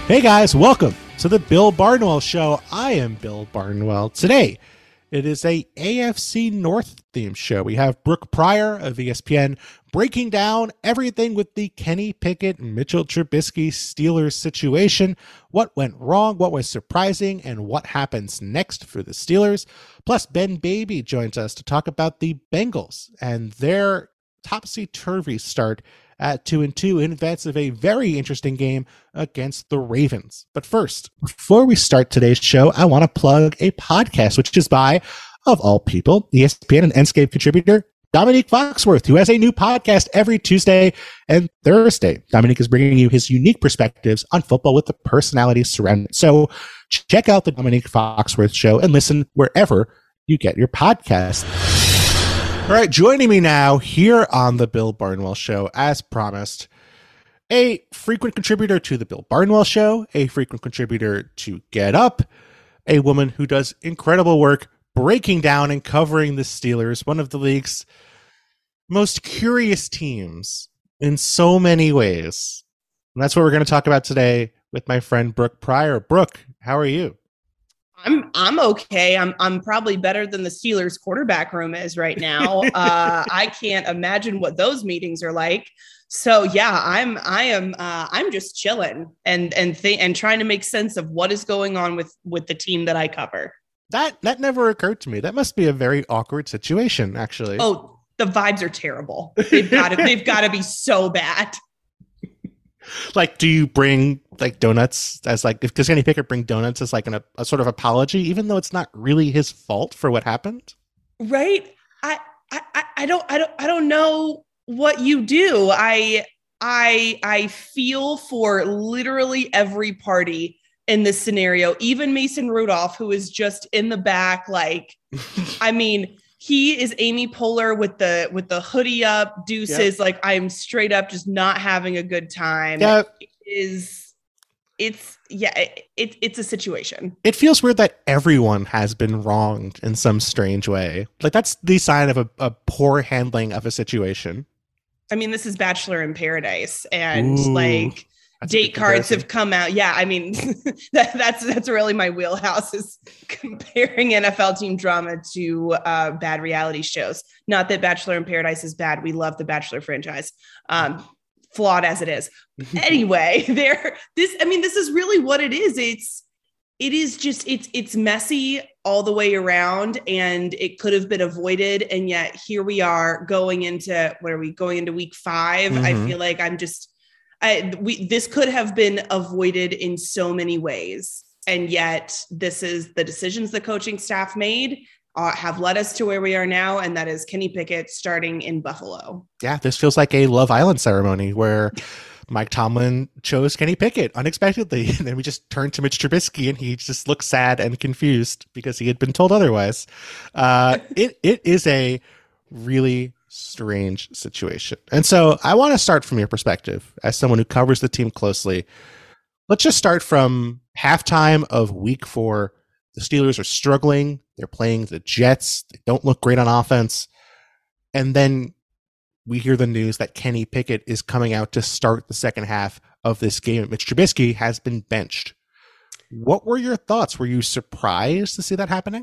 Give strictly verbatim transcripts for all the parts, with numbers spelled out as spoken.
Hey guys, welcome to the Bill Barnwell Show. I am Bill Barnwell. Today, it is a A F C North themed show. We have Brooke Pryor of E S P N breaking down everything with the Kenny Pickett and Mitchell Trubisky Steelers situation. What went wrong, what was surprising, and what happens next for the Steelers. Plus, Ben Baby joins us to talk about the Bengals and their topsy-turvy start at two and two in advance of a very interesting game against the Ravens. But first, before we start today's show, I want to plug a podcast, which is by, of all people, E S P N and Enscape contributor Dominique Foxworth, who has a new podcast every Tuesday and Thursday. Dominique is bringing you his unique perspectives on football with the personalities surrounding it. So check out the Dominique Foxworth Show and listen wherever you get your podcast. All right, joining me now here on the Bill Barnwell Show, as promised, a frequent contributor to the Bill Barnwell Show, a frequent contributor to Get Up, a woman who does incredible work breaking down and covering the Steelers, one of the league's most curious teams in so many ways. And that's what we're going to talk about today with my friend Brooke Pryor. Brooke, how are you? I'm I'm okay. I'm I'm probably better than the Steelers quarterback room is right now. Uh, I can't imagine what those meetings are like. So yeah, I'm I am uh, I'm just chilling and and th- and trying to make sense of what is going on with with the team that I cover. That that never occurred to me. That must be a very awkward situation, actually. Oh, the vibes are terrible. They've got to they've got to be so bad. Like, do you bring like donuts as like, if does Kenny Pickett bring donuts as like an, a, a sort of apology, even though it's not really his fault for what happened? Right. I, I, I don't, I don't, I don't know what you do. I, I, I feel for literally every party in this scenario, even Mason Rudolph, who is just in the back. Like, I mean, he is Amy Poehler with the with the hoodie up, deuces. Yep. Like, I'm straight up just not having a good time. Yep. It is it's yeah, it, it's a situation. It feels weird that everyone has been wronged in some strange way. Like, that's the sign of a, a poor handling of a situation. I mean, this is Bachelor in Paradise, and Ooh. like date cards have come out. Yeah, I mean, that, that's that's really my wheelhouse, is comparing N F L team drama to uh, bad reality shows. Not that Bachelor in Paradise is bad. We love the Bachelor franchise, um, flawed as it is. Anyway, there. This, I mean, this is really what it is. It's it is just it's it's messy all the way around, and it could have been avoided. And yet here we are going into what are we going into week five? Mm-hmm. I feel like I'm just. I, we, this could have been avoided in so many ways. And yet this is the decisions the coaching staff made uh, have led us to where we are now. And that is Kenny Pickett starting in Buffalo. Yeah, this feels like a Love Island ceremony where Mike Tomlin chose Kenny Pickett unexpectedly. And then we just turned to Mitch Trubisky and he just looked sad and confused because he had been told otherwise. Uh, it It is a really strange situation. And so I want to start from your perspective as someone who covers the team closely. Let's just start from halftime of week four. The Steelers are struggling. They're playing the Jets. They don't look great on offense. And then we hear the news that Kenny Pickett is coming out to start the second half of this game. Mitch Trubisky has been benched. What were your thoughts? Were you surprised to see that happening?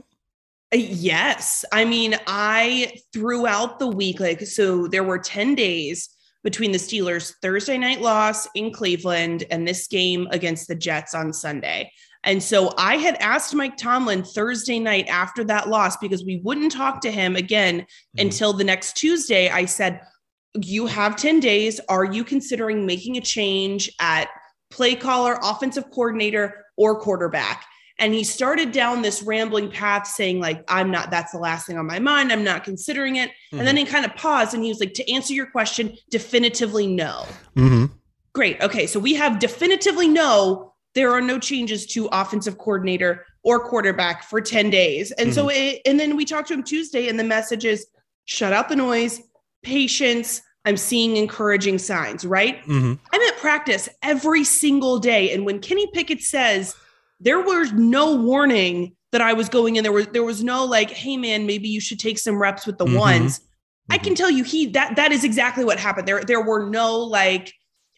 Yes. I mean, I throughout the week, like, so there were ten days between the Steelers' Thursday night loss in Cleveland and this game against the Jets on Sunday. And so I had asked Mike Tomlin Thursday night after that loss, because we wouldn't talk to him again mm-hmm. until the next Tuesday. I said, you have ten days. Are you considering making a change at play caller, offensive coordinator, or quarterback? And he started down this rambling path saying, like, I'm not, that's the last thing on my mind. I'm not considering it. Mm-hmm. And then he kind of paused and he was like, to answer your question, definitively no. Mm-hmm. Great. Okay. So we have definitively no, there are no changes to offensive coordinator or quarterback for ten days. And mm-hmm. so, it, and then we talked to him Tuesday and the message is shut out the noise, patience. I'm seeing encouraging signs, right? Mm-hmm. I'm at practice every single day. And when Kenny Pickett says, there was no warning that I was going in. There was there was no like, hey man, maybe you should take some reps with the mm-hmm. ones. Mm-hmm. I can tell you he that that is exactly what happened. There there were no like,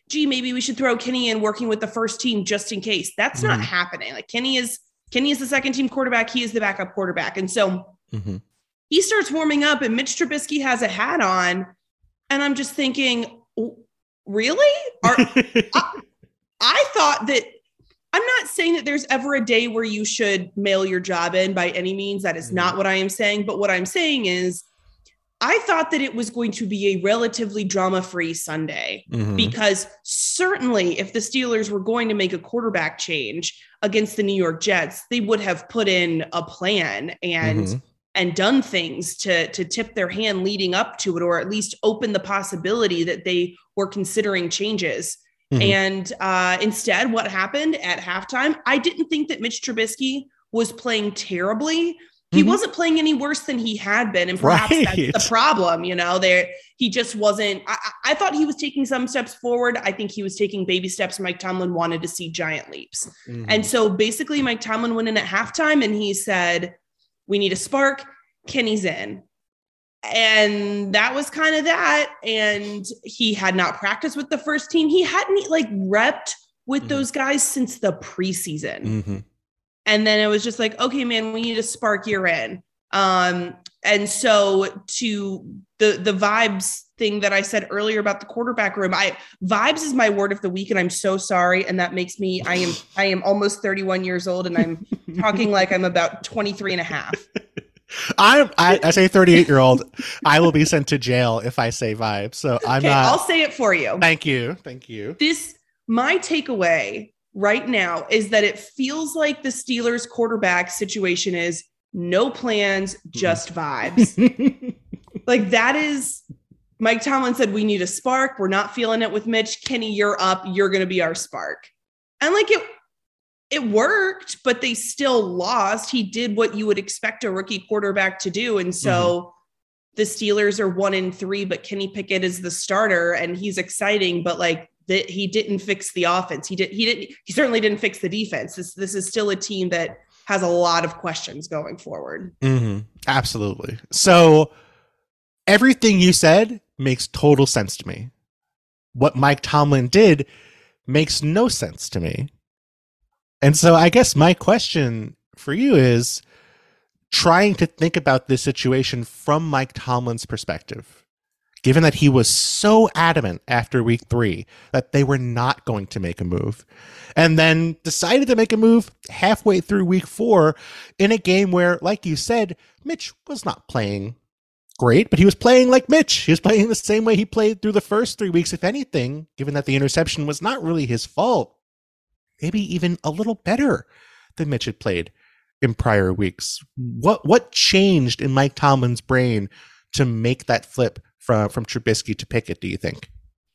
gee, maybe we should throw Kenny in working with the first team just in case. That's mm-hmm. not happening. Like Kenny is Kenny is the second team quarterback. He is the backup quarterback. And so mm-hmm. he starts warming up and Mitch Trubisky has a hat on. And I'm just thinking, really? Are, I, I thought that I'm not saying that there's ever a day where you should mail your job in by any means. That is mm-hmm. not what I am saying. But what I'm saying is I thought that it was going to be a relatively drama-free Sunday mm-hmm. because certainly if the Steelers were going to make a quarterback change against the New York Jets, they would have put in a plan and mm-hmm. and done things to, to tip their hand leading up to it, or at least open the possibility that they were considering changes. Mm-hmm. And uh, instead, what happened at halftime, I didn't think that Mitch Trubisky was playing terribly. He mm-hmm. wasn't playing any worse than he had been. And perhaps right. that's the problem. You know, there, he just wasn't, I, I thought he was taking some steps forward. I think he was taking baby steps. Mike Tomlin wanted to see giant leaps. Mm-hmm. And so basically Mike Tomlin went in at halftime and he said, we need a spark. Kenny's in. And that was kind of that. And he had not practiced with the first team. He hadn't like repped with mm-hmm. those guys since the preseason. Mm-hmm. And then it was just like, okay, man, we need a spark, you're in. Um, and so to the, the vibes thing that I said earlier about the quarterback room, I vibes is my word of the week. And I'm so sorry. And that makes me, I am, I am almost thirty-one years old and I'm talking like I'm about twenty-three and a half. I'm, I, I say thirty-eight year old, I will be sent to jail if I say vibes. So I'm okay, not. I'll say it for you. Thank you. Thank you. This, my takeaway right now is that it feels like the Steelers quarterback situation is no plans, just vibes. Like that is, Mike Tomlin said, we need a spark. We're not feeling it with Mitch. Kenny, you're up. You're going to be our spark. And like it, it worked, but they still lost. He did what you would expect a rookie quarterback to do. And so mm-hmm. the Steelers are one in three, but Kenny Pickett is the starter and he's exciting, but like that he didn't fix the offense. He did. He didn't, he certainly didn't fix the defense. This, this is still a team that has a lot of questions going forward. Mm-hmm. Absolutely. So everything you said makes total sense to me. What Mike Tomlin did makes no sense to me. And so I guess my question for you is trying to think about this situation from Mike Tomlin's perspective, given that he was so adamant after week three that they were not going to make a move, and then decided to make a move halfway through week four in a game where, like you said, Mitch was not playing great, but he was playing like Mitch. He was playing the same way he played through the first three weeks, if anything, given that the interception was not really his fault. Maybe even a little better than Mitch had played in prior weeks. What what changed in Mike Tomlin's brain to make that flip from, from Trubisky to Pickett, do you think?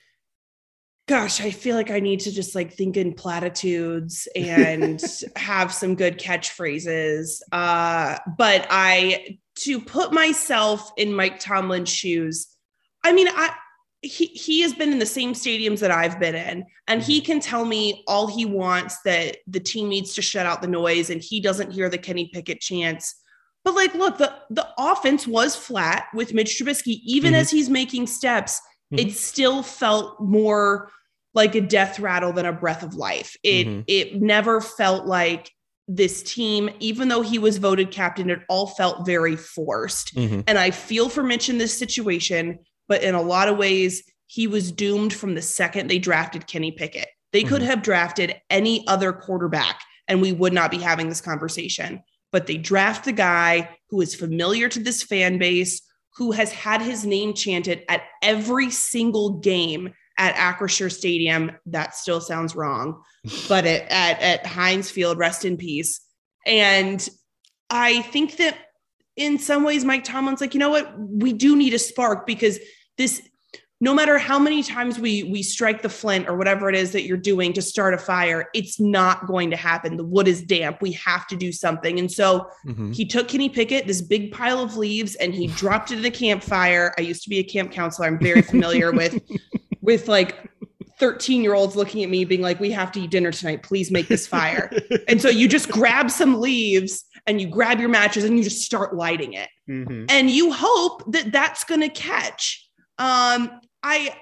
Gosh, I feel like I need to just like think in platitudes and have some good catchphrases. Uh, but I, to put myself in Mike Tomlin's shoes, I mean, I, He he has been in the same stadiums that I've been in, and he can tell me all he wants that the team needs to shut out the noise, and he doesn't hear the Kenny Pickett chants. But like, look, the, the offense was flat with Mitch Trubisky. Even mm-hmm. as he's making steps, mm-hmm. it still felt more like a death rattle than a breath of life. It mm-hmm. it never felt like this team, even though he was voted captain, it all felt very forced. Mm-hmm. And I feel for Mitch in this situation. But in a lot of ways, he was doomed from the second they drafted Kenny Pickett. They could mm-hmm. have drafted any other quarterback and we would not be having this conversation. But they draft the guy who is familiar to this fan base, who has had his name chanted at every single game at Acrisure Stadium. That still sounds wrong, but at, at, at Heinz Field, rest in peace. And I think that in some ways, Mike Tomlin's like, you know what, we do need a spark because this, no matter how many times we we strike the flint or whatever it is that you're doing to start a fire, it's not going to happen. The wood is damp. We have to do something. And so mm-hmm. he took Kenny Pickett, this big pile of leaves, and he dropped it in a campfire. I used to be a camp counselor. I'm very familiar with, with like thirteen year olds looking at me being like, we have to eat dinner tonight. Please make this fire. And so you just grab some leaves and you grab your matches and you just start lighting it. Mm-hmm. And you hope that that's going to catch. Um, I,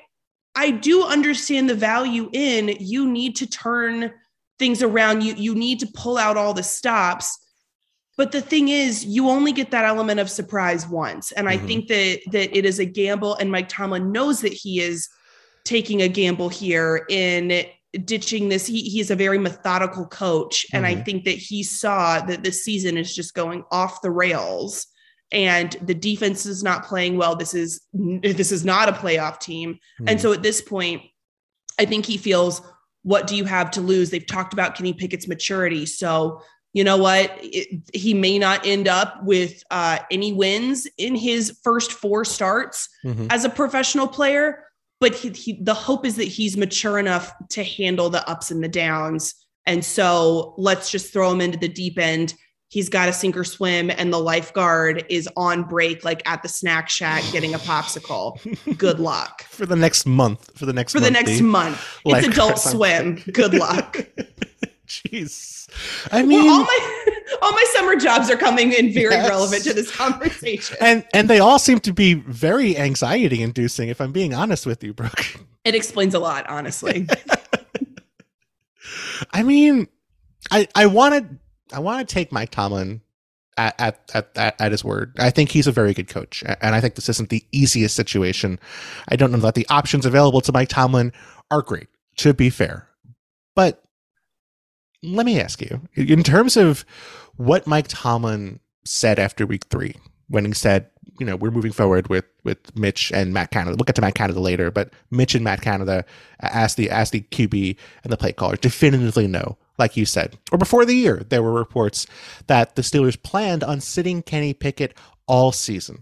I do understand the value in you need to turn things around. You, you need to pull out all the stops. But the thing is, you only get that element of surprise once. And mm-hmm. I think that that it is a gamble, and Mike Tomlin knows that he is taking a gamble here in ditching this. He, he's a very methodical coach. And mm-hmm. I think that he saw that this season is just going off the rails and the defense is not playing well. This is, this is not a playoff team. Mm-hmm. And so at this point, I think he feels, what do you have to lose? They've talked about Kenny Pickett's maturity. So you know what? It, he may not end up with uh, any wins in his first four starts mm-hmm. as a professional player, but he, he, the hope is that he's mature enough to handle the ups and the downs. And so let's just throw him into the deep end. He's got to sink or swim, and the lifeguard is on break, like at the snack shack, getting a popsicle. Good luck for the next month. For the next for month, the next month. It's Adult Swim. Good luck. Jeez. I mean, well, all my all my summer jobs are coming in very yes. relevant to this conversation. And and they all seem to be very anxiety inducing, if I'm being honest with you, Brooke. It explains a lot, honestly. I mean, I I wanted I want to take Mike Tomlin at, at at at at his word. I think he's a very good coach, and I think this isn't the easiest situation. I don't know that the options available to Mike Tomlin are great, to be fair. But let me ask you, in terms of what Mike Tomlin said after week three, when he said, you know, we're moving forward with, with Mitch and Matt Canada. We'll get to Matt Canada later, but Mitch and Matt Canada, as the, as the Q B and the play caller, definitively know, like you said. Or before the year, there were reports that the Steelers planned on sitting Kenny Pickett all season.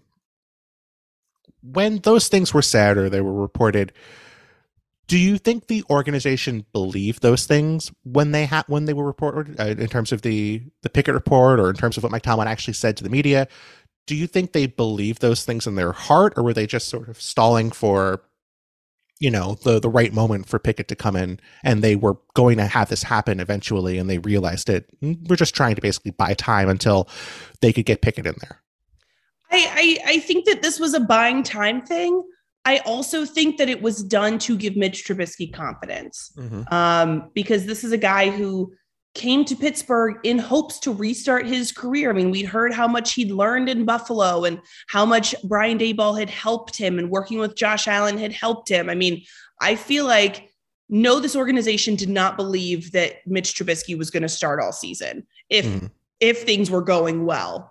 When those things were said or they were reported, do you think the organization believed those things when they had when they were reported, uh, in terms of the the Pickett report, or in terms of what Mike Tomlin actually said to the media? Do you think they believed those things in their heart, or were they just sort of stalling for, you know, the the right moment for Pickett to come in, and they were going to have this happen eventually, and they realized it? We're just trying to basically buy time until they could get Pickett in there. I I, I think that this was a buying time thing. I also think that it was done to give Mitch Trubisky confidence, mm-hmm. um, because this is a guy who came to Pittsburgh in hopes to restart his career. I mean, we'd heard how much he'd learned in Buffalo and how much Brian Daboll had helped him, and working with Josh Allen had helped him. I mean, I feel like, no, this organization did not believe that Mitch Trubisky was going to start all season if, mm-hmm. if things were going well.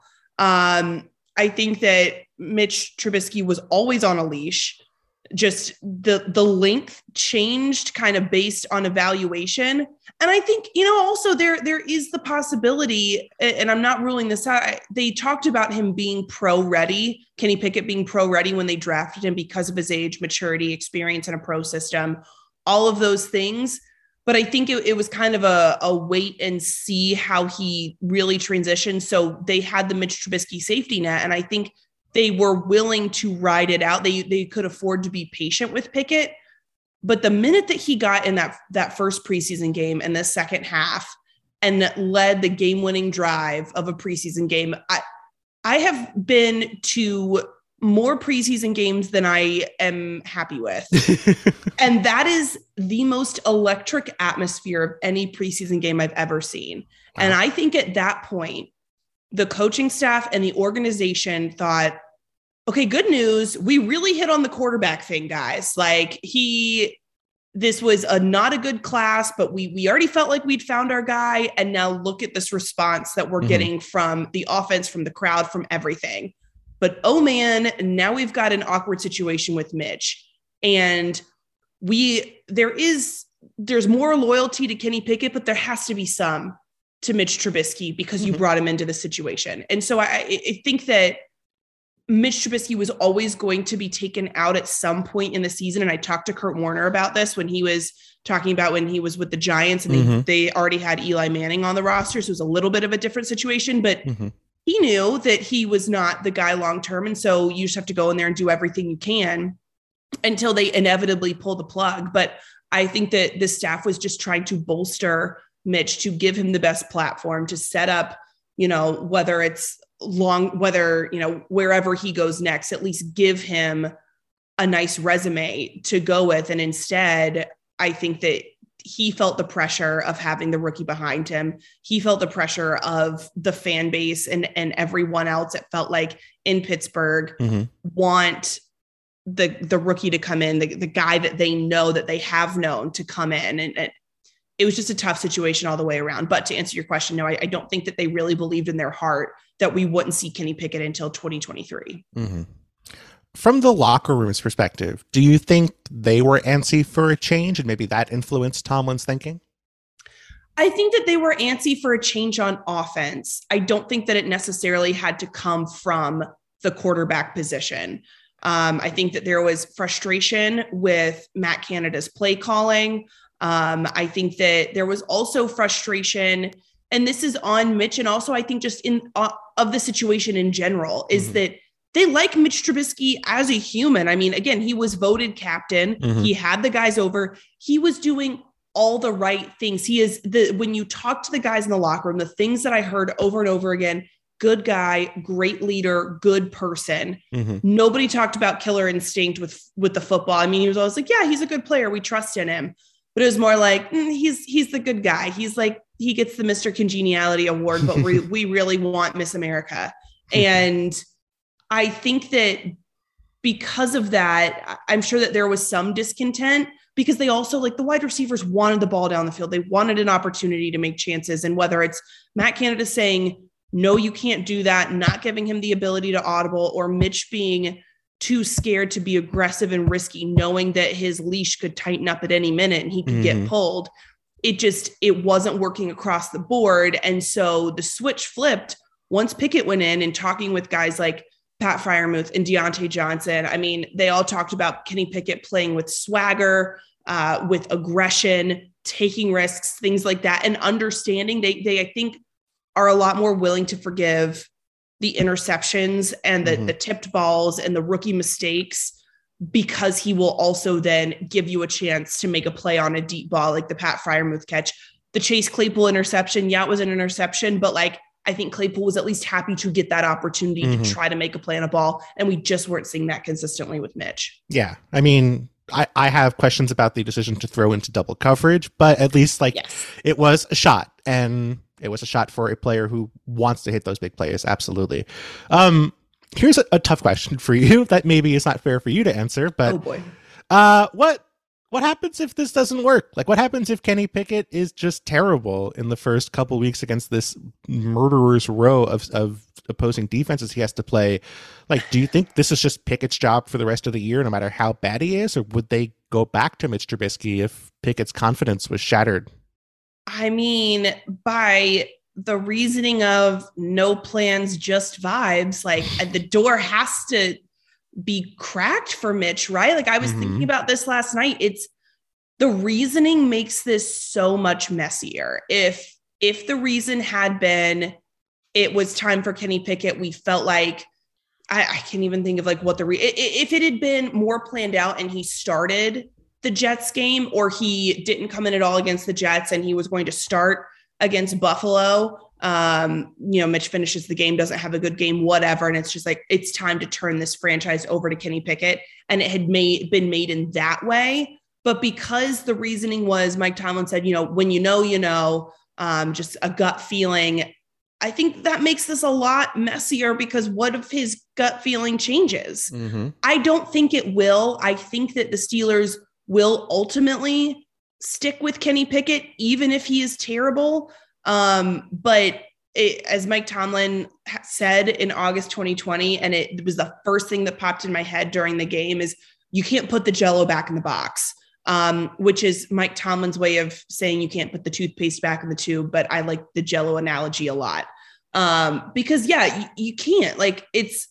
Um, I think that Mitch Trubisky was always on a leash. Just the the length changed kind of based on evaluation. And I think, you know, also there there is the possibility, and I'm not ruling this out, they talked about him being pro ready, Kenny Pickett being pro ready when they drafted him because of his age, maturity, experience in a pro system, all of those things. But I think it, it was kind of a, a wait and see how he really transitioned. So they had the Mitch Trubisky safety net, and I think they were willing to ride it out. They they could afford to be patient with Pickett. But the minute that he got in that, that first preseason game and the second half and led the game-winning drive of a preseason game, I, I have been to more preseason games than I am happy with. And that is the most electric atmosphere of any preseason game I've ever seen. Wow. And I think at that point, the coaching staff and the organization thought, okay, good news. We really hit on the quarterback thing, guys. Like he, this was a, not a good class, but we, we already felt like we'd found our guy. And now look at this response that we're mm-hmm. getting from the offense, from the crowd, from everything. But, oh man, now we've got an awkward situation with Mitch. And we, there is, there's more loyalty to Kenny Pickett, but there has to be some to Mitch Trubisky because you mm-hmm. brought him into the situation. And so I, I think that Mitch Trubisky was always going to be taken out at some point in the season. And I talked to Kurt Warner about this when he was talking about when he was with the Giants and mm-hmm. they, they already had Eli Manning on the roster. So it was a little bit of a different situation, but mm-hmm. he knew that he was not the guy long-term. And so you just have to go in there and do everything you can until they inevitably pull the plug. But I think that the staff was just trying to bolster Mitch, to give him the best platform, to set up, you know, whether it's long, whether, you know, wherever he goes next, at least give him a nice resume to go with. And instead, I think that he felt the pressure of having the rookie behind him. He felt the pressure of the fan base and, and everyone else. It felt like in Pittsburgh mm-hmm. want the, the rookie to come in, the, the guy that they know that they have known to come in. And, and it was just a tough situation all the way around. But to answer your question, no, I, I don't think that they really believed in their heart that we wouldn't see Kenny Pickett until twenty twenty-three. Mm-hmm. From the locker room's perspective, do you think they were antsy for a change and maybe that influenced Tomlin's thinking? I think that they were antsy for a change on offense. I don't think that it necessarily had to come from the quarterback position. Um, I think that there was frustration with Matt Canada's play calling. Um, I think that there was also frustration, and this is on Mitch, and also I think just in uh, of the situation in general, is mm-hmm. that they like Mitch Trubisky as a human. I mean, again, he was voted captain. Mm-hmm. He had the guys over. He was doing all the right things. He is the, when you talk to the guys in the locker room, the things that I heard over and over again, good guy, great leader, good person. Mm-hmm. Nobody talked about killer instinct with, with the football. I mean, he was always like, yeah, he's a good player. We trust in him. But it was more like, mm, he's, he's the good guy. He's like, he gets the Mister Congeniality award, but we, we really want Miss America. And I think that because of that, I'm sure that there was some discontent because they also, like, the wide receivers wanted the ball down the field. They wanted an opportunity to make chances. And whether it's Matt Canada saying, no, you can't do that, not giving him the ability to audible, or Mitch being too scared to be aggressive and risky, knowing that his leash could tighten up at any minute and he could mm-hmm. get pulled. It just, it wasn't working across the board. And so the switch flipped once Pickett went in and talking with guys like Pat Freiermuth and Deontay Johnson. I mean, they all talked about Kenny Pickett playing with swagger, uh, with aggression, taking risks, things like that, and understanding they, they, I think, are a lot more willing to forgive the interceptions and the, mm-hmm. the tipped balls and the rookie mistakes, because he will also then give you a chance to make a play on a deep ball, like the Pat Freiermuth catch. The Chase Claypool interception, yeah, it was an interception, but like, I think Claypool was at least happy to get that opportunity mm-hmm. to try to make a play on a ball. And we just weren't seeing that consistently with Mitch. Yeah. I mean, I, I have questions about the decision to throw into double coverage, but at least like yes. it was a shot, and it was a shot for a player who wants to hit those big plays. Absolutely. Um, here's a, a tough question for you that maybe is not fair for you to answer, but oh boy. Uh, what, What happens if this doesn't work? Like, what happens if Kenny Pickett is just terrible in the first couple weeks against this murderer's row of, of opposing defenses he has to play? Like, do you think this is just Pickett's job for the rest of the year, no matter how bad he is? Or would they go back to Mitch Trubisky if Pickett's confidence was shattered? I mean, by the reasoning of no plans, just vibes, like the door has to be cracked for Mitch, right? Like I was mm-hmm. thinking about this last night. It's the reasoning makes this so much messier. If, if the reason had been, it was time for Kenny Pickett, we felt like, I, I can't even think of like what the, re- if it had been more planned out and he started the Jets game, or he didn't come in at all against the Jets and he was going to start against Buffalo, um, you know, Mitch finishes the game, doesn't have a good game, whatever. And it's just like, it's time to turn this franchise over to Kenny Pickett. And it had made been made in that way. But because the reasoning was Mike Tomlin said, you know, when you know, you know, um, just a gut feeling, I think that makes this a lot messier, because what if his gut feeling changes? Mm-hmm. I don't think it will. I think that the Steelers will ultimately stick with Kenny Pickett, even if he is terrible. Um, but it, as Mike Tomlin said in August twenty twenty, and it was the first thing that popped in my head during the game, is you can't put the Jell-O back in the box, um, which is Mike Tomlin's way of saying you can't put the toothpaste back in the tube. But I like the Jell-O analogy a lot, um, because yeah, you, you can't, like, it's,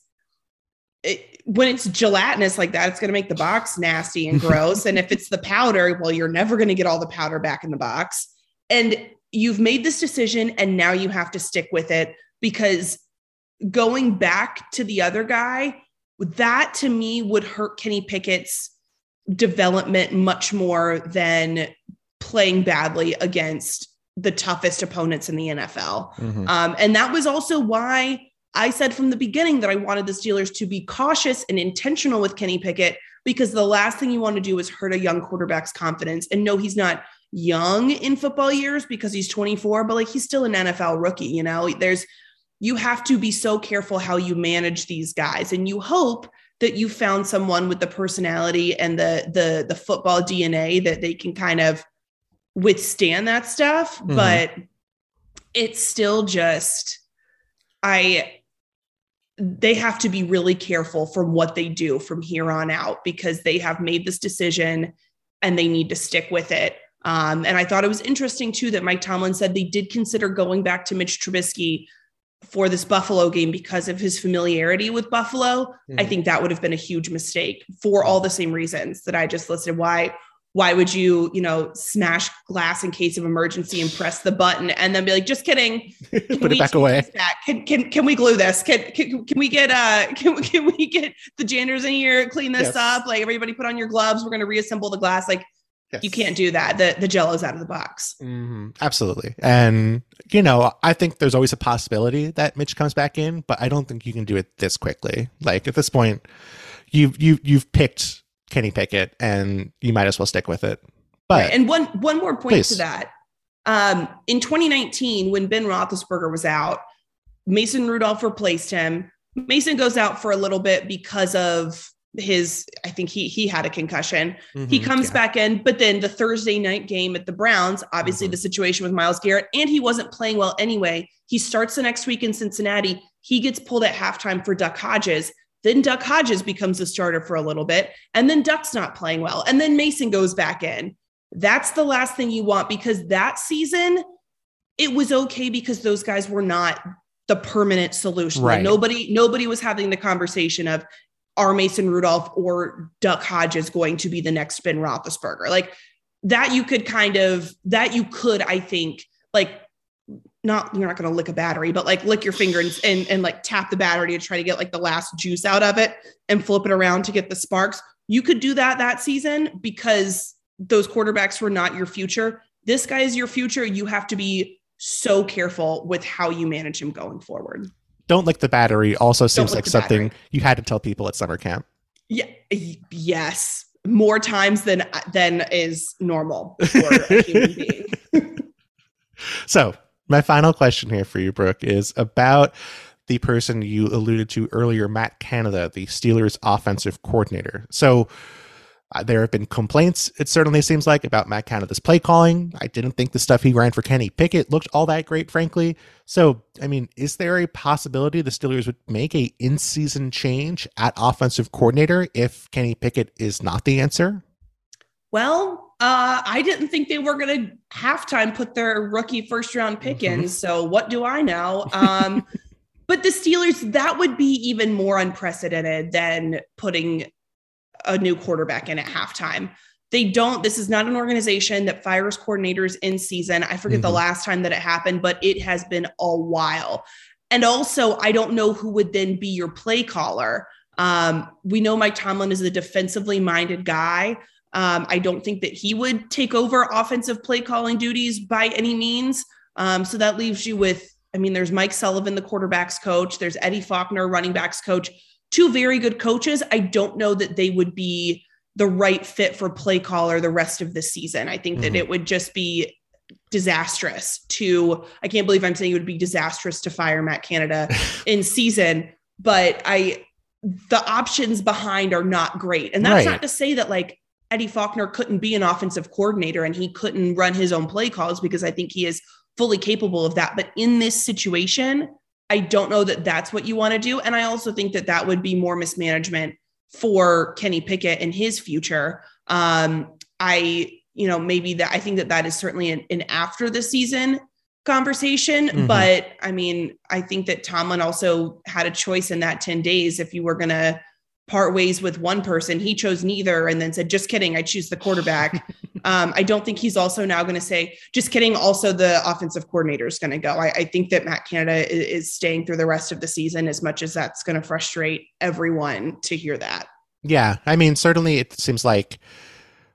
it, when it's gelatinous like that, it's going to make the box nasty and gross. And if it's the powder, well, you're never going to get all the powder back in the box. And you've made this decision and now you have to stick with it, because going back to the other guy, that to me would hurt Kenny Pickett's development much more than playing badly against the toughest opponents in the N F L. Mm-hmm. Um, and that was also why I said from the beginning that I wanted the Steelers to be cautious and intentional with Kenny Pickett, because the last thing you want to do is hurt a young quarterback's confidence. And no, he's not young in football years because he's twenty-four, but like he's still an N F L rookie. You know, there's, you have to be so careful how you manage these guys. And you hope that you found someone with the personality and the, the, the football D N A that they can kind of withstand that stuff. Mm-hmm. But it's still just, I, they have to be really careful from what they do from here on out, because they have made this decision and they need to stick with it. Um, and I thought it was interesting too, that Mike Tomlin said they did consider going back to Mitch Trubisky for this Buffalo game because of his familiarity with Buffalo. Mm-hmm. I think that would have been a huge mistake for all the same reasons that I just listed. Why, why would you, you know, smash glass in case of emergency and press the button and then be like, just kidding. Put it back away. Back? Can, can, can we glue this? Can, can, can we get, uh, can, can we get the janitors in here, clean this yes. up? Like, everybody put on your gloves. We're going to reassemble the glass. Like, yes. You can't do that. The the Jello's out of the box. Mm-hmm. Absolutely. And, you know, I think there's always a possibility that Mitch comes back in, but I don't think you can do it this quickly. Like, at this point, you've, you, you've picked Kenny Pickett and you might as well stick with it. But right. And one, one more point please. to that. Um, in twenty nineteen, when Ben Roethlisberger was out, Mason Rudolph replaced him. Mason goes out for a little bit because of his, I think he he had a concussion. Mm-hmm, he comes yeah. back in, but then the Thursday night game at the Browns, obviously mm-hmm. the situation with Myles Garrett, and he wasn't playing well anyway. He starts the next week in Cincinnati. He gets pulled at halftime for Duck Hodges. Then Duck Hodges becomes the starter for a little bit, and then Duck's not playing well. And then Mason goes back in. That's the last thing you want, because that season, it was okay because those guys were not the permanent solution. Right. Like nobody, nobody was having the conversation of, are Mason Rudolph or Duck Hodges going to be the next Ben Roethlisberger? Like that you could kind of, that you could, I think, like, not, you're not going to lick a battery, but like lick your finger and, and, and like tap the battery to try to get like the last juice out of it and flip it around to get the sparks. You could do that that season because those quarterbacks were not your future. This guy is your future. You have to be so careful with how you manage him going forward. Don't lick the battery also seems like something battery. You had to tell people at summer camp. Yeah. Yes. More times than, than is normal for a human being. So my final question here for you, Brooke, is about the person you alluded to earlier, Matt Canada, the Steelers offensive coordinator. So uh, there have been complaints, it certainly seems like, about Matt Canada's play calling. I didn't think the stuff he ran for Kenny Pickett looked all that great, frankly. So, I mean, is there a possibility the Steelers would make a in-season change at offensive coordinator if Kenny Pickett is not the answer? Well, uh, I didn't think they were going to halftime put their rookie first-round pick mm-hmm. in, so what do I know? Um, but the Steelers, that would be even more unprecedented than putting a new quarterback in at halftime. They don't, this is not an organization that fires coordinators in season. I forget mm-hmm. the last time that it happened, but it has been a while. And also, I don't know who would then be your play caller. Um, we know Mike Tomlin is a defensively minded guy. Um, I don't think that he would take over offensive play calling duties by any means. Um, so that leaves you with, I mean, there's Mike Sullivan, the quarterback's coach. There's Eddie Faulkner, running backs coach. Two very good coaches. I don't know that they would be the right fit for play caller the rest of the season. I think mm-hmm. that it would just be disastrous to, I can't believe I'm saying it would be disastrous to fire Matt Canada in season, but I, the options behind are not great. And that's right. Not to say that like Eddie Faulkner couldn't be an offensive coordinator and he couldn't run his own play calls, because I think he is fully capable of that. But in this situation, I don't know that that's what you want to do. And I also think that that would be more mismanagement for Kenny Pickett and his future. Um, I, you know, maybe that, I think that that is certainly an, an after the season conversation, mm-hmm. but I mean, I think that Tomlin also had a choice in that ten days. If you were going to part ways with one person, he chose neither and then said, just kidding, I choose the quarterback. um, I don't think he's also now going to say, just kidding, also the offensive coordinator is going to go. I, I think that Matt Canada is, is staying through the rest of the season, as much as that's going to frustrate everyone to hear that. Yeah. I mean, certainly it seems like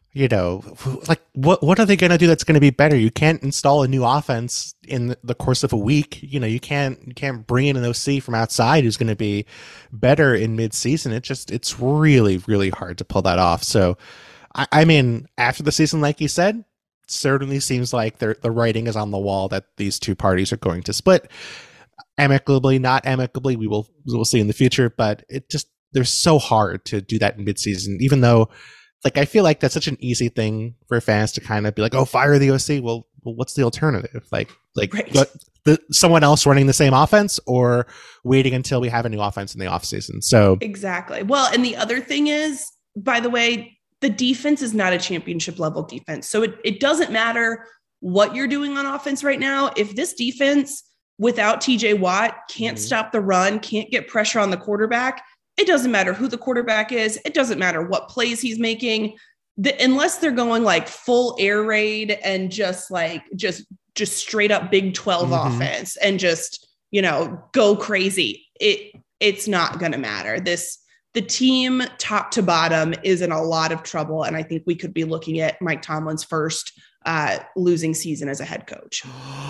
you know, like what what are they going to do that's going to be better? You can't install a new offense in the course of a week. You know, you can't you can't bring in an O C from outside who's going to be better in mid-season. It just it's really really hard to pull that off. So, I, I mean, after the season, like you said, certainly seems like the the writing is on the wall that these two parties are going to split amicably, not amicably. We will we will see in the future, but it just they're so hard to do that in mid-season, even though. Like, I feel like that's such an easy thing for fans to kind of be like, oh, fire the O C. Well, well what's the alternative? Like, like right. what, the, someone else running the same offense or waiting until we have a new offense in the offseason. So exactly. Well, and the other thing is, by the way, the defense is not a championship level defense. So it, it doesn't matter what you're doing on offense right now. If this defense without T J Watt can't mm-hmm. stop the run, can't get pressure on the quarterback, it doesn't matter who the quarterback is. It doesn't matter what plays he's making. The, unless they're going like full air raid and just like just just straight up Big twelve mm-hmm. offense and just, you know, go crazy. It it's not going to matter. This the team top to bottom is in a lot of trouble. And I think we could be looking at Mike Tomlin's first uh, losing season as a head coach.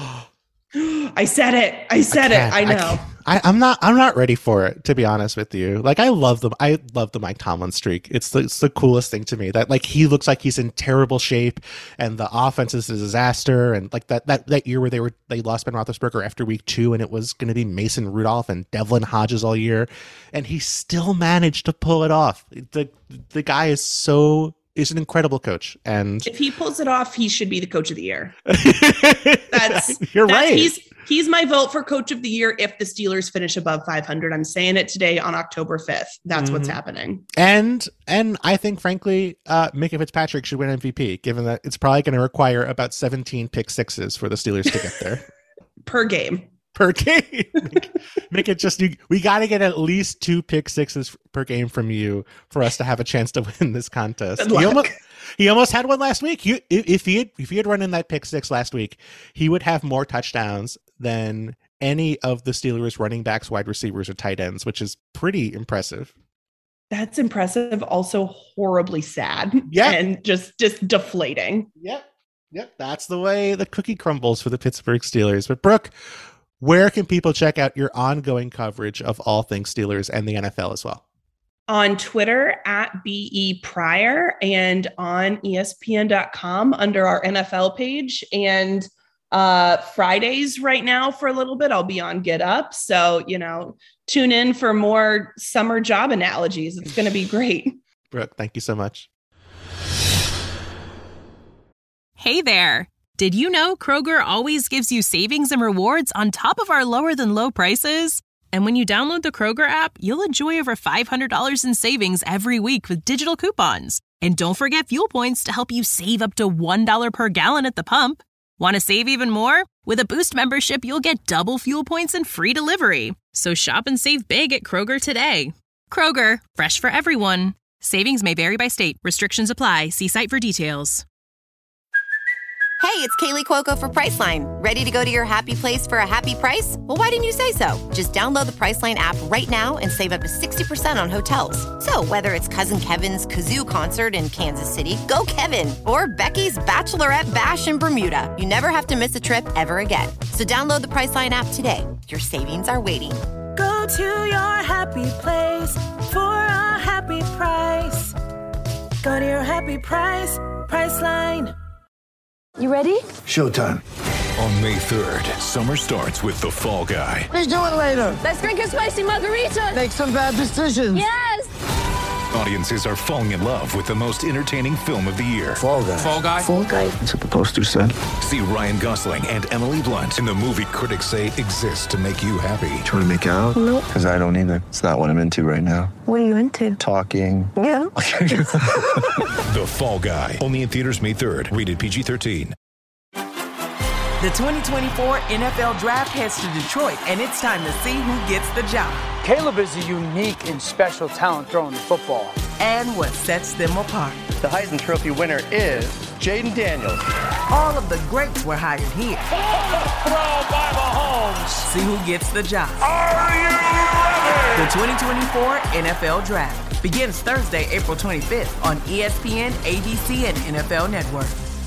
I said it. I said I it. I know. I, I, I'm not. I'm not ready for it. To be honest with you, like I love them. I love the Mike Tomlin streak. It's the it's the coolest thing to me. That like he looks like he's in terrible shape, and the offense is a disaster. And like that that that year where they were they lost Ben Roethlisberger after week two, and it was going to be Mason Rudolph and Devlin Hodges all year, and he still managed to pull it off. The the guy is so. He's an incredible coach, and if he pulls it off, he should be the coach of the year. That's you're that's, right. He's he's my vote for coach of the year if the Steelers finish above five hundred. I'm saying it today on October fifth. That's mm-hmm. what's happening. And and I think, frankly, uh, Minkah Fitzpatrick should win M V P, given that it's probably going to require about seventeen pick sixes for the Steelers to get there per game. Per game, make, make it just you, we got to get at least two pick sixes per game from you for us to have a chance to win this contest. He almost, he almost had one last week. He, if he had if he had run in that pick six last week, he would have more touchdowns than any of the Steelers running backs, wide receivers, or tight ends, which is pretty impressive. That's impressive. Also horribly sad. Yeah, and just just deflating. Yep, yep. That's the way the cookie crumbles for the Pittsburgh Steelers. But Brooke, where can people check out your ongoing coverage of all things Steelers and the N F L as well? On Twitter at B E Pryor and on E S P N dot com under our N F L page. And uh, Fridays right now for a little bit, I'll be on Get Up. So, you know, tune in for more summer job analogies. It's going to be great. Brooke, thank you so much. Hey there. Did you know Kroger always gives you savings and rewards on top of our lower than low prices? And when you download the Kroger app, you'll enjoy over five hundred dollars in savings every week with digital coupons. And don't forget fuel points to help you save up to one dollar per gallon at the pump. Want to save even more? With a Boost membership, you'll get double fuel points and free delivery. So shop and save big at Kroger today. Kroger, fresh for everyone. Savings may vary by state. Restrictions apply. See site for details. Hey, it's Kaylee Cuoco for Priceline. Ready to go to your happy place for a happy price? Well, why didn't you say so? Just download the Priceline app right now and save up to sixty percent on hotels. So whether it's Cousin Kevin's Kazoo Concert in Kansas City, go Kevin, or Becky's Bachelorette Bash in Bermuda, you never have to miss a trip ever again. So download the Priceline app today. Your savings are waiting. Go to your happy place for a happy price. Go to your happy price, Priceline. You ready? Showtime. On May third, summer starts with The Fall Guy. Let's do it later. Let's drink a spicy margarita. Make some bad decisions. Yes. Audiences are falling in love with the most entertaining film of the year. Fall Guy. Fall Guy? Fall Guy. That's what the poster said. See Ryan Gosling and Emily Blunt in the movie critics say exists to make you happy. Trying to make it out? Nope. Because I don't either. It's not what I'm into right now. What are you into? Talking. Yeah. The Fall Guy. Only in theaters May third. Rated P G thirteen. The twenty twenty-four N F L Draft heads to Detroit, and it's time to see who gets the job. Caleb is a unique and special talent throwing the football. And what sets them apart. The Heisman Trophy winner is Jaden Daniels. All of the greats were hired here. Throw by Mahomes. See who gets the job. Are you ready? The twenty twenty-four N F L Draft begins Thursday, April twenty-fifth on E S P N, A B C, and N F L Network.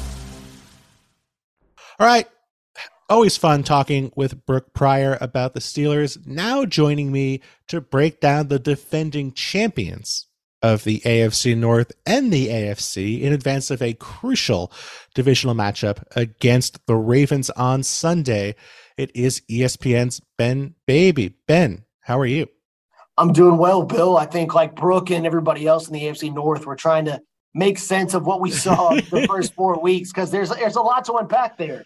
All right. Always fun talking with Brooke Pryor about the Steelers. Now joining me to break down the defending champions of the A F C North and the A F C in advance of a crucial divisional matchup against the Ravens on Sunday. It is E S P N's Ben Baby. Ben, how are you? I'm doing well, Bill. I think like Brooke and everybody else in the A F C North, we're trying to make sense of what we saw the first four weeks because there's there's a lot to unpack there.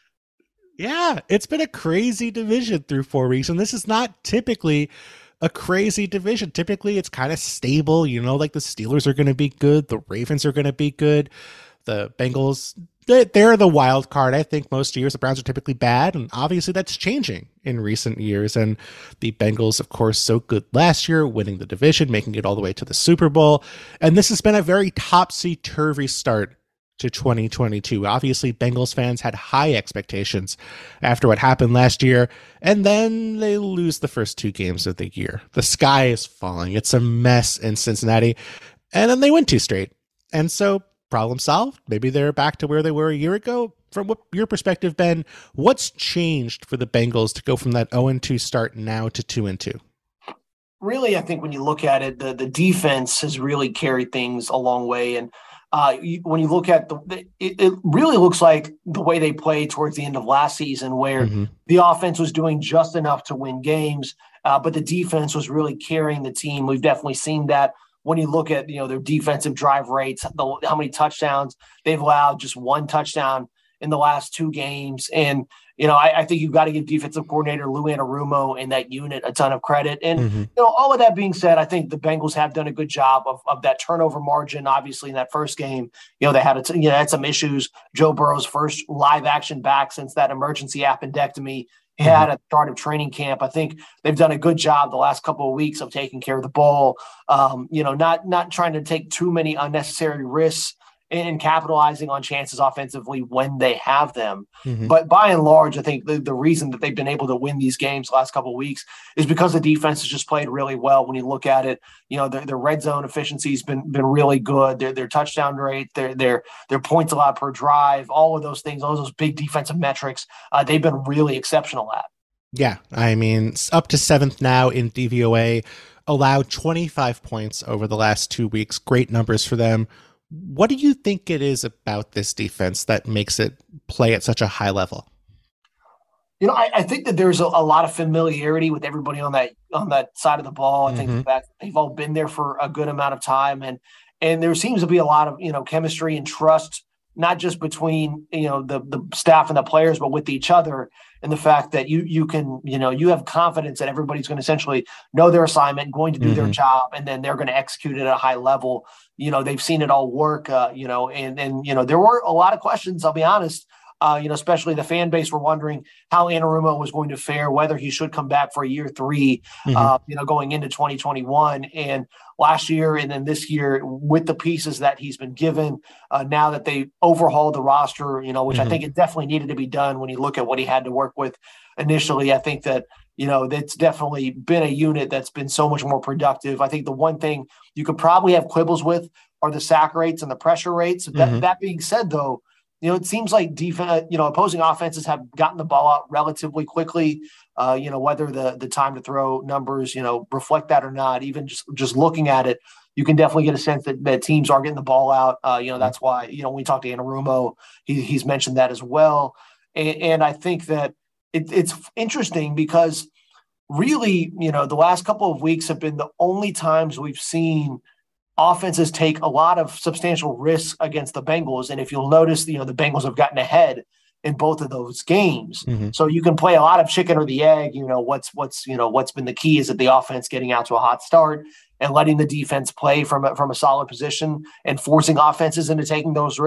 Yeah, it's been a crazy division through four weeks, and this is not typically a crazy division. Typically, it's kind of stable. You know, like the Steelers are going to be good. The Ravens are going to be good. The Bengals, they're the wild card. I think most years the Browns are typically bad, and obviously that's changing in recent years. And the Bengals, of course, so good last year, winning the division, making it all the way to the Super Bowl. And this has been a very topsy-turvy start to twenty twenty-two. Obviously, Bengals fans had high expectations after what happened last year, and then they lose the first two games of the year. The sky is falling. It's a mess in Cincinnati, and then they win two straight. And so, problem solved. Maybe they're back to where they were a year ago. From what your perspective, Ben, what's changed for the Bengals to go from that oh and two start now to two and two? Really, I think when you look at it, the, the defense has really carried things a long way. And Uh, you, when you look at the, it, it really looks like the way they played towards the end of last season, where mm-hmm. the offense was doing just enough to win games, uh, but the defense was really carrying the team. We've definitely seen that when you look at, you know, their defensive drive rates, the, how many touchdowns they've allowed, just one touchdown in the last two games. And, you know, I, I think you've got to give defensive coordinator Lou Anarumo and that unit a ton of credit. And, mm-hmm. you know, all of that being said, I think the Bengals have done a good job of, of that turnover margin. Obviously, in that first game, you know, they had, a t- you know, had some issues. Joe Burrow's first live action back since that emergency appendectomy he mm-hmm. had at the start of training camp. I think they've done a good job the last couple of weeks of taking care of the ball, um, you know, not not trying to take too many unnecessary risks and capitalizing on chances offensively when they have them. Mm-hmm. But by and large, I think the, the reason that they've been able to win these games the last couple of weeks is because the defense has just played really well. When you look at it, you know, their, their red zone efficiency has been, been really good. Their, their touchdown rate, their, their, their points allowed per drive, all of those things, all those big defensive metrics, uh, they've been really exceptional at. Yeah. I mean, up to seventh now in D V O A, allowed twenty-five points over the last two weeks. Great numbers for them. What do you think it is about this defense that makes it play at such a high level? You know, I, I think that there's a, a lot of familiarity with everybody on that on that side of the ball. I mm-hmm. think that they've all been there for a good amount of time, and and there seems to be a lot of, you know, chemistry and trust, not just between, you know, the the staff and the players, but with each other. And the fact that you you can, you know, you have confidence that everybody's going to essentially know their assignment, going to do mm-hmm. their job, and then they're going to execute it at a high level. You know, they've seen it all work, uh, you know, and, and, you know, there were a lot of questions, I'll be honest, uh, you know, especially the fan base were wondering how Anarumo was going to fare, whether he should come back for a year three, mm-hmm. uh, you know, going into twenty twenty-one. And last year and then this year, with the pieces that he's been given, uh, now that they overhauled the roster, you know, which mm-hmm. I think it definitely needed to be done when you look at what he had to work with initially. I think that, you know, that's definitely been a unit that's been so much more productive. I think the one thing you could probably have quibbles with are the sack rates and the pressure rates. That, mm-hmm. that being said, though, you know, it seems like defense, you know, opposing offenses have gotten the ball out relatively quickly. Uh, you know, whether the the time to throw numbers, you know, reflect that or not, even just, just looking at it, you can definitely get a sense that, that teams are getting the ball out. Uh, you know, that's why, you know, when we talk to Anarumo, he, he's mentioned that as well. And, and I think that it, it's interesting because really, you know, the last couple of weeks have been the only times we've seen offenses take a lot of substantial risks against the Bengals. And if you'll notice, you know, the Bengals have gotten ahead in both of those games. Mm-hmm. So you can play a lot of chicken or the egg. You know, what's, what's, you know, what's been the key is that the offense getting out to a hot start and letting the defense play from a, from a solid position and forcing offenses into taking those risks,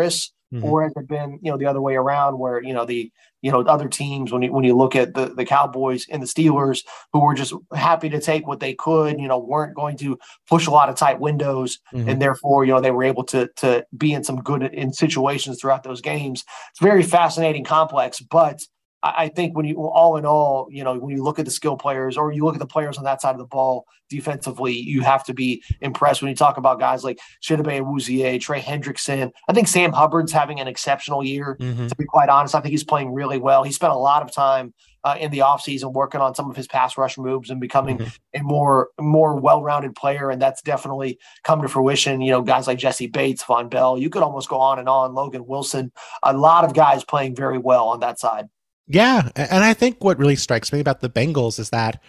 Mm-hmm. Or has it been, you know, the other way around where, you know, the, you know, other teams, when you, when you look at the, the Cowboys and the Steelers, who were just happy to take what they could, you know, weren't going to push a lot of tight windows. Mm-hmm. And therefore, you know, they were able to, to be in some good in situations throughout those games. It's very fascinating, complex, but I think when you, all in all, you know, when you look at the skill players or you look at the players on that side of the ball defensively, you have to be impressed when you talk about guys like Chidobe Awuzie, Trey Hendrickson. I think Sam Hubbard's having an exceptional year, mm-hmm. to be quite honest. I think he's playing really well. He spent a lot of time uh, in the offseason working on some of his pass rush moves and becoming mm-hmm. a more, more well-rounded player, and that's definitely come to fruition. You know, guys like Jesse Bates, Von Bell, you could almost go on and on, Logan Wilson, a lot of guys playing very well on that side. Yeah, and I think what really strikes me about the Bengals is that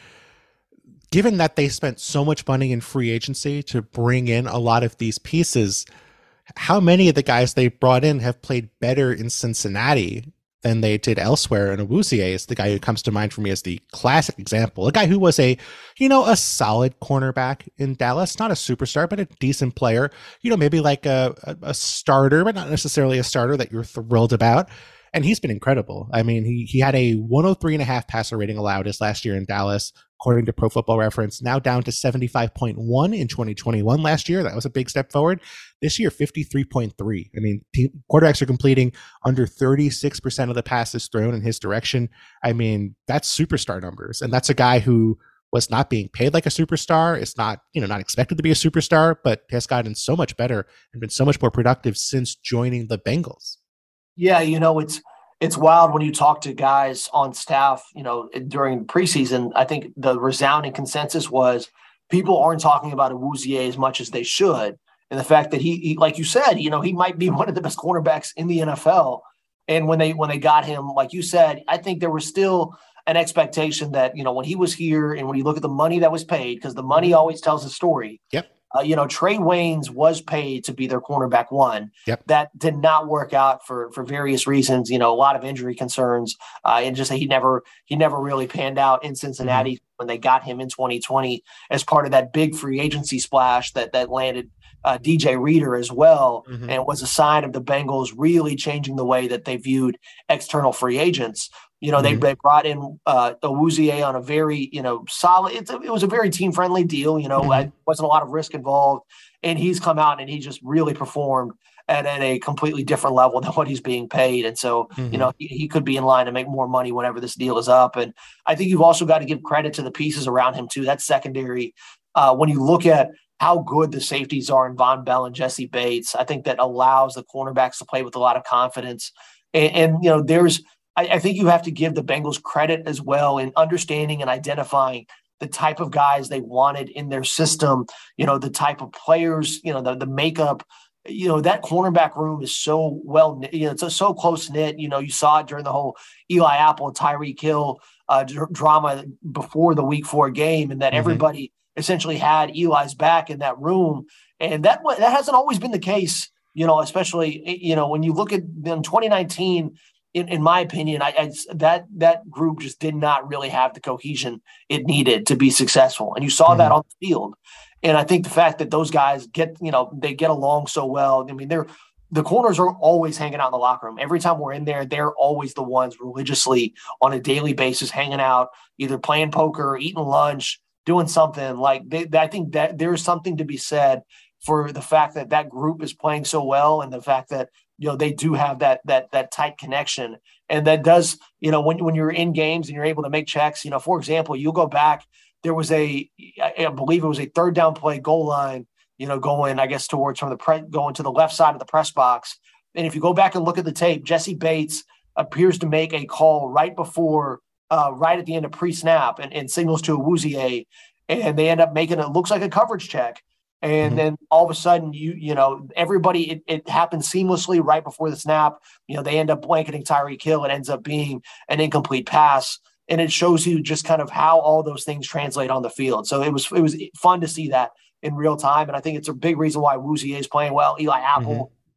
given that they spent so much money in free agency to bring in a lot of these pieces, how many of the guys they brought in have played better in Cincinnati than they did elsewhere? And Awuzie is the guy who comes to mind for me as the classic example, a guy who was a, you know, a solid cornerback in Dallas, not a superstar, but a decent player, you know, maybe like a, a, a starter, but not necessarily a starter that you're thrilled about. And he's been incredible. I mean, he he had a one oh three and a half passer rating allowed his last year in Dallas, according to Pro Football Reference, now down to seventy-five point one in twenty twenty-one last year. That was a big step forward. This year, fifty-three point three. I mean, team, quarterbacks are completing under thirty-six percent of the passes thrown in his direction. I mean, that's superstar numbers. And that's a guy who was not being paid like a superstar. It's not, you know, not expected to be a superstar, but has gotten so much better and been so much more productive since joining the Bengals. Yeah, you know, it's it's wild when you talk to guys on staff, you know, during preseason. I think the resounding consensus was people aren't talking about Awuzie as much as they should. And the fact that he, he, like you said, you know, he might be one of the best cornerbacks in the N F L. And when they when they got him, like you said, I think there was still an expectation that, you know, when he was here and when you look at the money that was paid, because the money always tells a story. Yep. Uh, you know, Trey Waynes was paid to be their cornerback one. Yep. That did not work out for for various reasons. You know, a lot of injury concerns, uh, and just he never he never really panned out in Cincinnati mm-hmm. when they got him in twenty twenty as part of that big free agency splash that that landed uh, D J Reader as well, mm-hmm. and was a sign of the Bengals really changing the way that they viewed external free agents. You know, mm-hmm. they, they brought in uh, Awuzie on a very, you know, solid, it's a, it was a very team-friendly deal. You know, mm-hmm. wasn't a lot of risk involved. And he's come out and he just really performed at, at a completely different level than what he's being paid. And so, mm-hmm. you know, he, he could be in line to make more money whenever this deal is up. And I think you've also got to give credit to the pieces around him, too. That's secondary. Uh, when you look at how good the safeties are in Von Bell and Jesse Bates, I think that allows the cornerbacks to play with a lot of confidence. And, and you know, there's, I, I think you have to give the Bengals credit as well in understanding and identifying the type of guys they wanted in their system, you know, the type of players, you know, the, the makeup, you know, that cornerback room is so well, you know, it's so close knit. You know, you saw it during the whole Eli Apple and Tyreek Hill uh, drama before the week four game, and that mm-hmm. everybody essentially had Eli's back in that room. And that, that hasn't always been the case, you know, especially, you know, when you look at in twenty nineteen, In, in my opinion, I, I that that group just did not really have the cohesion it needed to be successful, and you saw mm-hmm. that on the field. And I think the fact that those guys get, you know, they get along so well. I mean, they're the corners are always hanging out in the locker room. Every time we're in there, they're always the ones religiously on a daily basis hanging out, either playing poker, eating lunch, doing something. Like they, I think that there's something to be said for the fact that that group is playing so well, and the fact that, you know, they do have that that that tight connection. And that does, you know, when, when you're in games and you're able to make checks, you know, for example, you'll go back, there was a, I believe it was a third down play goal line, you know, going, I guess, towards from the pre, going to the left side of the press box. And if you go back and look at the tape, Jesse Bates appears to make a call right before, uh, right at the end of pre-snap and, and signals to Awuzie, and they end up making it looks like a coverage check. And mm-hmm. then all of a sudden, you you know, everybody, it, it happens seamlessly right before the snap. You know, they end up blanketing Tyreek Hill. It ends up being an incomplete pass. And it shows you just kind of how all those things translate on the field. So it was it was fun to see that in real time. And I think it's a big reason why Awuzie is playing well. Eli Apple,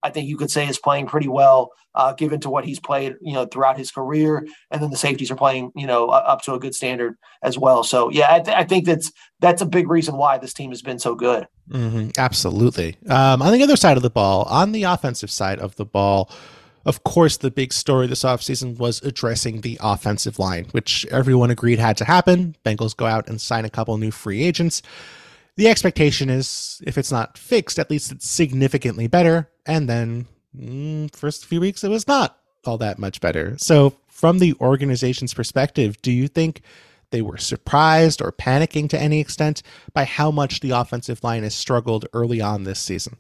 I think you could say is playing pretty well, uh, given to what he's played, you know, throughout his career. And then the safeties are playing, you know, up to a good standard as well. So, yeah, I, th- I think that's that's a big reason why this team has been so good. Mm-hmm. Absolutely. Um, on the other side of the ball, on the offensive side of the ball, of course, the big story this offseason was addressing the offensive line, which everyone agreed had to happen. Bengals go out and sign a couple new free agents. The expectation is, if it's not fixed, at least it's significantly better. And then mm, first few weeks, it was not all that much better. So from the organization's perspective, do you think they were surprised or panicking to any extent by how much the offensive line has struggled early on this season?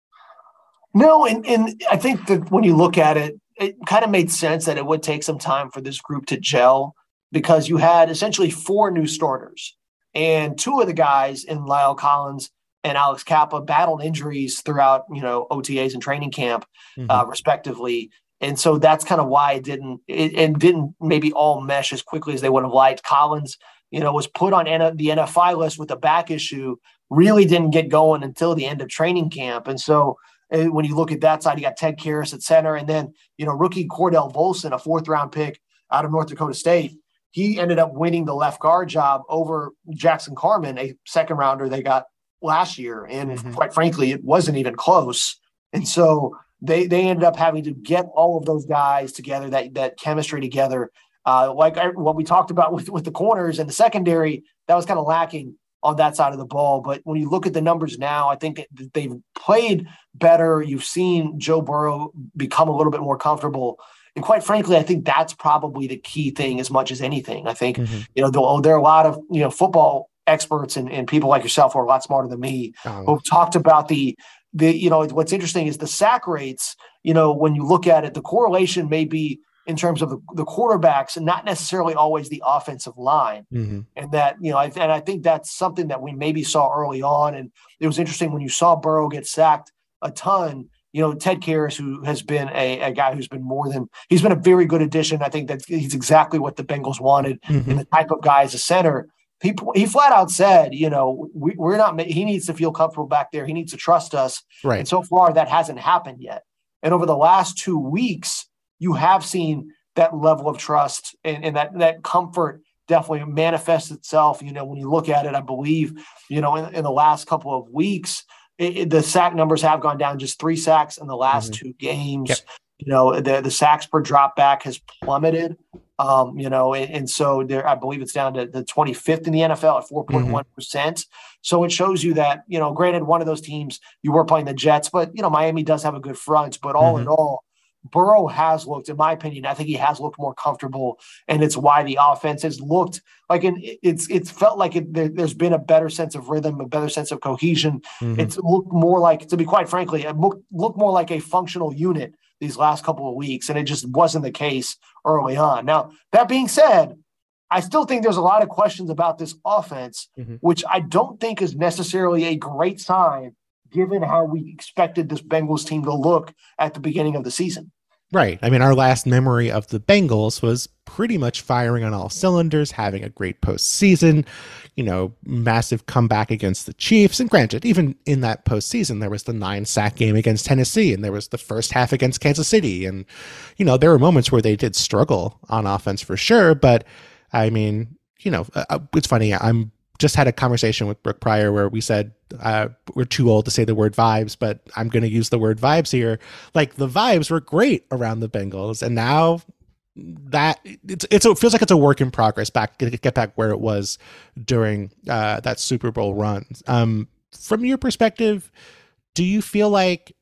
No, and, and I think that when you look at it, it kind of made sense that it would take some time for this group to gel, because you had essentially four new starters. And two of the guys in Lyle Collins and Alex Kappa battled injuries throughout, you know, O T As and training camp, mm-hmm. uh, respectively. And so that's kind of why it didn't it, it didn't maybe all mesh as quickly as they would have liked. Collins, you know, was put on N- the N F I list with a back issue, really didn't get going until the end of training camp. And so uh, when you look at that side, you got Ted Karras at center, and then, you know, rookie Cordell Volson, a fourth round pick out of North Dakota State. He ended up winning the left guard job over Jackson Carman, a second rounder they got last year. And mm-hmm. quite frankly, it wasn't even close. And so they they ended up having to get all of those guys together, that that chemistry together. Uh, like I, what we talked about with, with the corners and the secondary, that was kind of lacking on that side of the ball. But when you look at the numbers now, I think that they've played better. You've seen Joe Burrow become a little bit more comfortable. And quite frankly, I think that's probably the key thing as much as anything. I think, mm-hmm. you know, there, there are a lot of, you know, football experts and, and people like yourself who are a lot smarter than me oh. who've talked about the, the, you know, what's interesting is the sack rates. You know, when you look at it, the correlation may be in terms of the, the quarterbacks and not necessarily always the offensive line. Mm-hmm. And that, you know, I, and I think that's something that we maybe saw early on. And it was interesting when you saw Burrow get sacked a ton. You know, Ted Karras, who has been a, a guy who's been more than – he's been a very good addition. I think that he's exactly what the Bengals wanted mm-hmm. and the type of guy as a center. He, he flat out said, you know, we, we're not – he needs to feel comfortable back there. He needs to trust us. Right. And so far, that hasn't happened yet. And over the last two weeks, you have seen that level of trust and, and that, that comfort definitely manifests itself. You know, when you look at it, I believe, you know, in, in the last couple of weeks – It, it, the sack numbers have gone down, just three sacks in the last mm-hmm. two games. Yep. You know, the, the sacks per drop back has plummeted. Um, you know, and, and so there, I believe it's down to the twenty-fifth in the N F L at four point one percent. Mm-hmm. So it shows you that, you know, granted, one of those teams, you were playing the Jets, but, you know, Miami does have a good front. But all mm-hmm. in all, Burrow has looked, in my opinion, I think he has looked more comfortable, and it's why the offense has looked like in, it's it's felt like it, there, there's been a better sense of rhythm, a better sense of cohesion. Mm-hmm. It's looked more like, to be quite frankly, it looked, looked more like a functional unit these last couple of weeks, and it just wasn't the case early on. Now, that being said, I still think there's a lot of questions about this offense, mm-hmm. which I don't think is necessarily a great sign given how we expected this Bengals team to look at the beginning of the season. Right. I mean, our last memory of the Bengals was pretty much firing on all cylinders, having a great postseason, you know, massive comeback against the Chiefs. And granted, even in that postseason, there was the nine sack game against Tennessee, and there was the first half against Kansas City. And, you know, there were moments where they did struggle on offense for sure. But I mean, you know, uh, it's funny. I'm just had a conversation with Brooke Pryor where we said uh, we're too old to say the word vibes, but I'm going to use the word vibes here. Like, the vibes were great around the Bengals, and now that it's, it's it feels like it's a work in progress back get back where it was during uh, that Super Bowl run. Um, from your perspective, do you feel like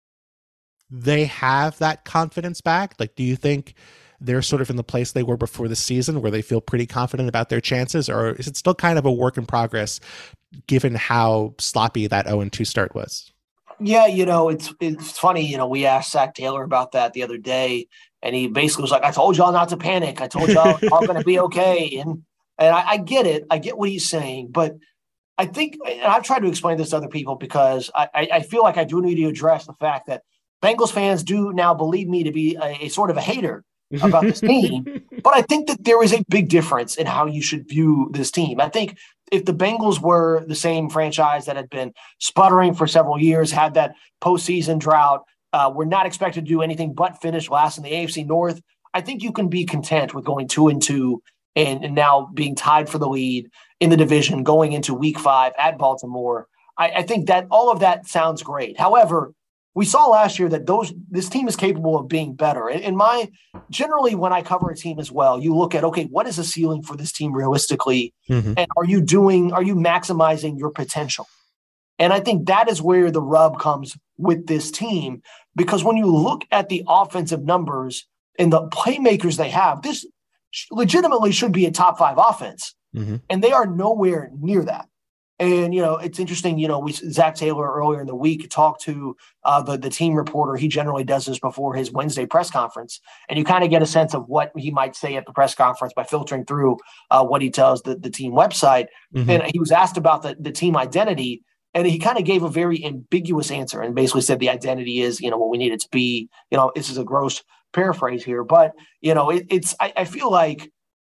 they have that confidence back? Like, do you think they're sort of in the place they were before the season where they feel pretty confident about their chances, or is it still kind of a work in progress given how sloppy that oh and two start was? Yeah, you know, it's it's funny, you know, we asked Zach Taylor about that the other day, and he basically was like, I told y'all not to panic. I told y'all it's all going to be okay. And and I, I get it. I get what he's saying. But I think, and I've tried to explain this to other people because I, I feel like I do need to address the fact that Bengals fans do now believe me to be a, a sort of a hater about this team. But I think that there is a big difference in how you should view this team. I think if the Bengals were the same franchise that had been sputtering for several years, had that postseason drought, Uh, we're not expected to do anything but finish last in the A F C North. I think you can be content with going two and two and, and now being tied for the lead in the division going into week five at Baltimore. I, I think that all of that sounds great. However, we saw last year that those this team is capable of being better. In, in my generally, when I cover a team as well, you look at, okay, what is the ceiling for this team realistically? Mm-hmm. And are you doing, are you maximizing your potential? And I think that is where the rub comes with this team, because when you look at the offensive numbers and the playmakers they have, this legitimately should be a top five offense. Mm-hmm. And they are nowhere near that. And, you know, it's interesting, you know, we Zach Taylor earlier in the week talked to uh, the, the team reporter. He generally does this before his Wednesday press conference. And you kind of get a sense of what he might say at the press conference by filtering through uh, what he tells the, the team website. Mm-hmm. And he was asked about the, the team identity. And he kind of gave a very ambiguous answer and basically said the identity is, you know, what we need it to be. You know, this is a gross paraphrase here. But, you know, it, it's I, I feel like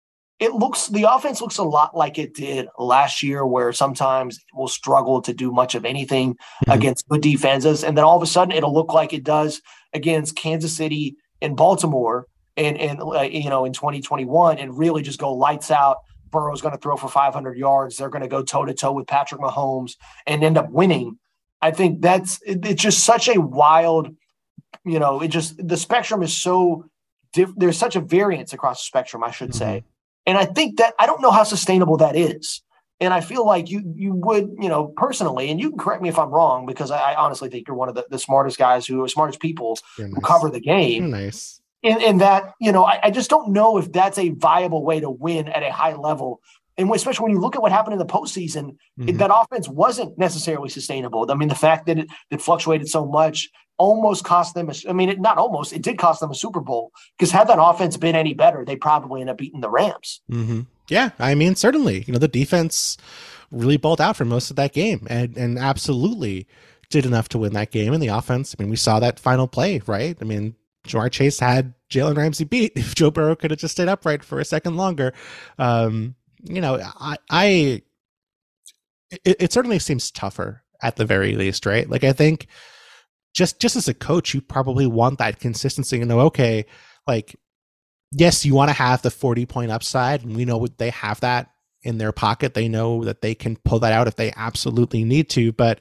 it looks the offense looks a lot like it did last year, where sometimes we'll struggle to do much of anything mm-hmm. against good defenses. And then all of a sudden it'll look like it does against Kansas City and Baltimore and, and uh, you know, in twenty twenty-one and really just go lights out. Burrow's going to throw for five hundred yards. They're going to go toe to toe with Patrick Mahomes and end up winning. I think that's it, it's just such a wild, you know, it just the spectrum is so diff- there's such a variance across the spectrum, I should mm-hmm. say. And I think that I don't know how sustainable that is. And I feel like you you would, you know, personally, and you can correct me if I'm wrong, because I, I honestly think you're one of the, the smartest guys who are smartest people nice. who cover the game. You're nice. And, and that, you know, I, I just don't know if that's a viable way to win at a high level. And especially when you look at what happened in the postseason, mm-hmm. it, that offense wasn't necessarily sustainable. I mean, the fact that it, it fluctuated so much almost cost them, a, I mean, it, not almost, it did cost them a Super Bowl, because had that offense been any better, they probably end up beating the Rams. Mm-hmm. Yeah, I mean, certainly, you know, the defense really balled out for most of that game and, and absolutely did enough to win that game. And the offense, I mean, we saw that final play, right? I mean, Ja'Marr Chase had Jalen Ramsey beat. If Joe Burrow could have just stayed upright for a second longer, um, you know, I, I it, it certainly seems tougher at the very least, right? Like, I think just just as a coach, you probably want that consistency and know, okay, like, yes, you want to have the forty point upside, and we know they have that in their pocket. They know that they can pull that out if they absolutely need to, but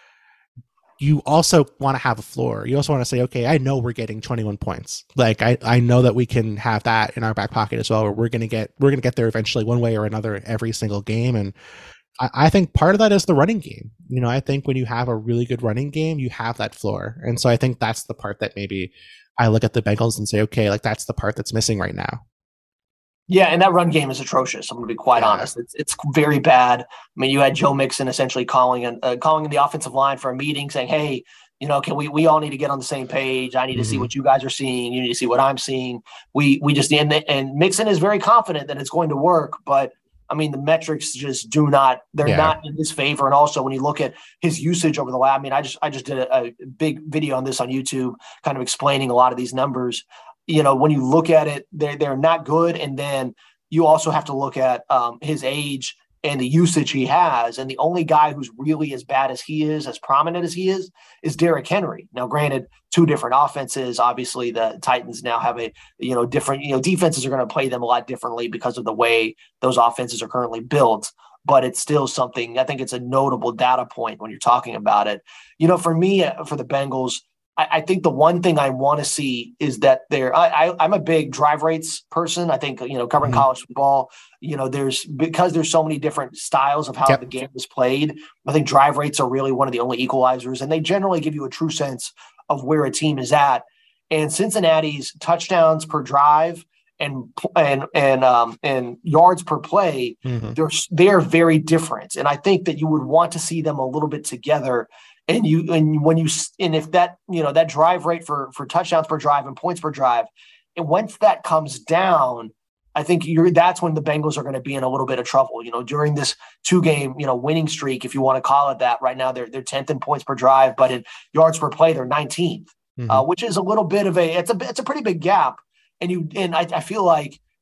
you also want to have a floor. You also want to say, okay, I know we're getting twenty-one points. Like, I, I know that we can have that in our back pocket as well, where we're going to get, we're going to get there eventually one way or another every single game. And I, I think part of that is the running game. You know, I think when you have a really good running game, you have that floor. And so I think that's the part that maybe I look at the Bengals and say, okay, like that's the part that's missing right now. Yeah, and that run game is atrocious. I'm going to be quite yeah. honest. It's it's very bad. I mean, you had Joe Mixon essentially calling an, uh, calling in the offensive line for a meeting, saying, "Hey, you know, can we we all need to get on the same page? I need to mm-hmm. see what you guys are seeing. You need to see what I'm seeing. We we just and, and Mixon is very confident that it's going to work, but I mean, the metrics just do not. They're yeah. not in his favor. And also, when you look at his usage over the last, I mean, I just I just did a, a big video on this on YouTube, kind of explaining a lot of these numbers. You know, when you look at it, they're, they're not good. And then you also have to look at um, his age and the usage he has. And the only guy who's really as bad as he is, as prominent as he is, is Derrick Henry. Now, granted, two different offenses. Obviously, the Titans now have a, you know, different, you know, defenses are going to play them a lot differently because of the way those offenses are currently built. But it's still something, I think it's a notable data point when you're talking about it. You know, for me, for the Bengals, I think the one thing I want to see is that they're, I, I, I'm a big drive rates person. I think, you know, covering mm-hmm. college football, you know, there's, because there's so many different styles of how yep. the game is played. I think drive rates are really one of the only equalizers, and they generally give you a true sense of where a team is at. And Cincinnati's touchdowns per drive and, and, and, um, and yards per play, mm-hmm. they're, they're very different. And I think that you would want to see them a little bit together. And you, and when you, and if that, you know, that drive rate for, for touchdowns per drive and points per drive, and once that comes down, I think you're, that's when the Bengals are going to be in a little bit of trouble, you know, during this two game, you know, winning streak, if you want to call it that. Right now, they're, they're tenth in points per drive, but in yards per play, they're nineteenth, mm-hmm. uh, which is a little bit of a, it's a, it's a pretty big gap. And you, and I, I feel like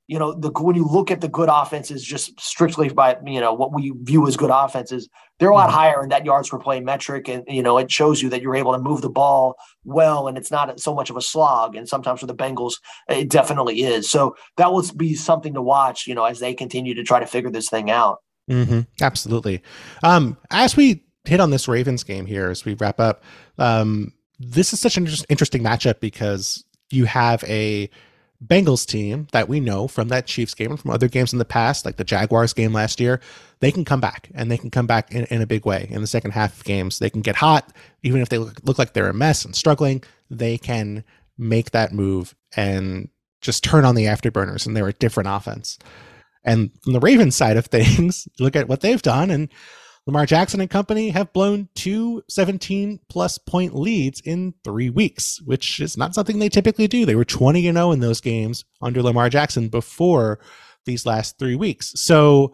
you know, the when you look at the good offenses, just strictly by, you know, what we view as good offenses, they're a lot higher in that yards per play metric. And, you know, it shows you that you're able to move the ball well, and it's not so much of a slog. And sometimes for the Bengals, it definitely is. So that will be something to watch, you know, as they continue to try to figure this thing out. Mm-hmm. Absolutely. Um, as we hit on this Ravens game here, as we wrap up, um, this is such an inter- interesting matchup because you have a Bengals team that we know from that Chiefs game and from other games in the past, like the Jaguars game last year. They can come back, and they can come back in, in a big way in the second half of games. They can get hot, even if they look, look like they're a mess and struggling. They can make that move and just turn on the afterburners, and they're a different offense. And from the Ravens side of things, look at what they've done, and Lamar Jackson and company have blown two seventeen plus point leads in three weeks, which is not something they typically do. They were twenty and oh in those games under Lamar Jackson before these last three weeks. So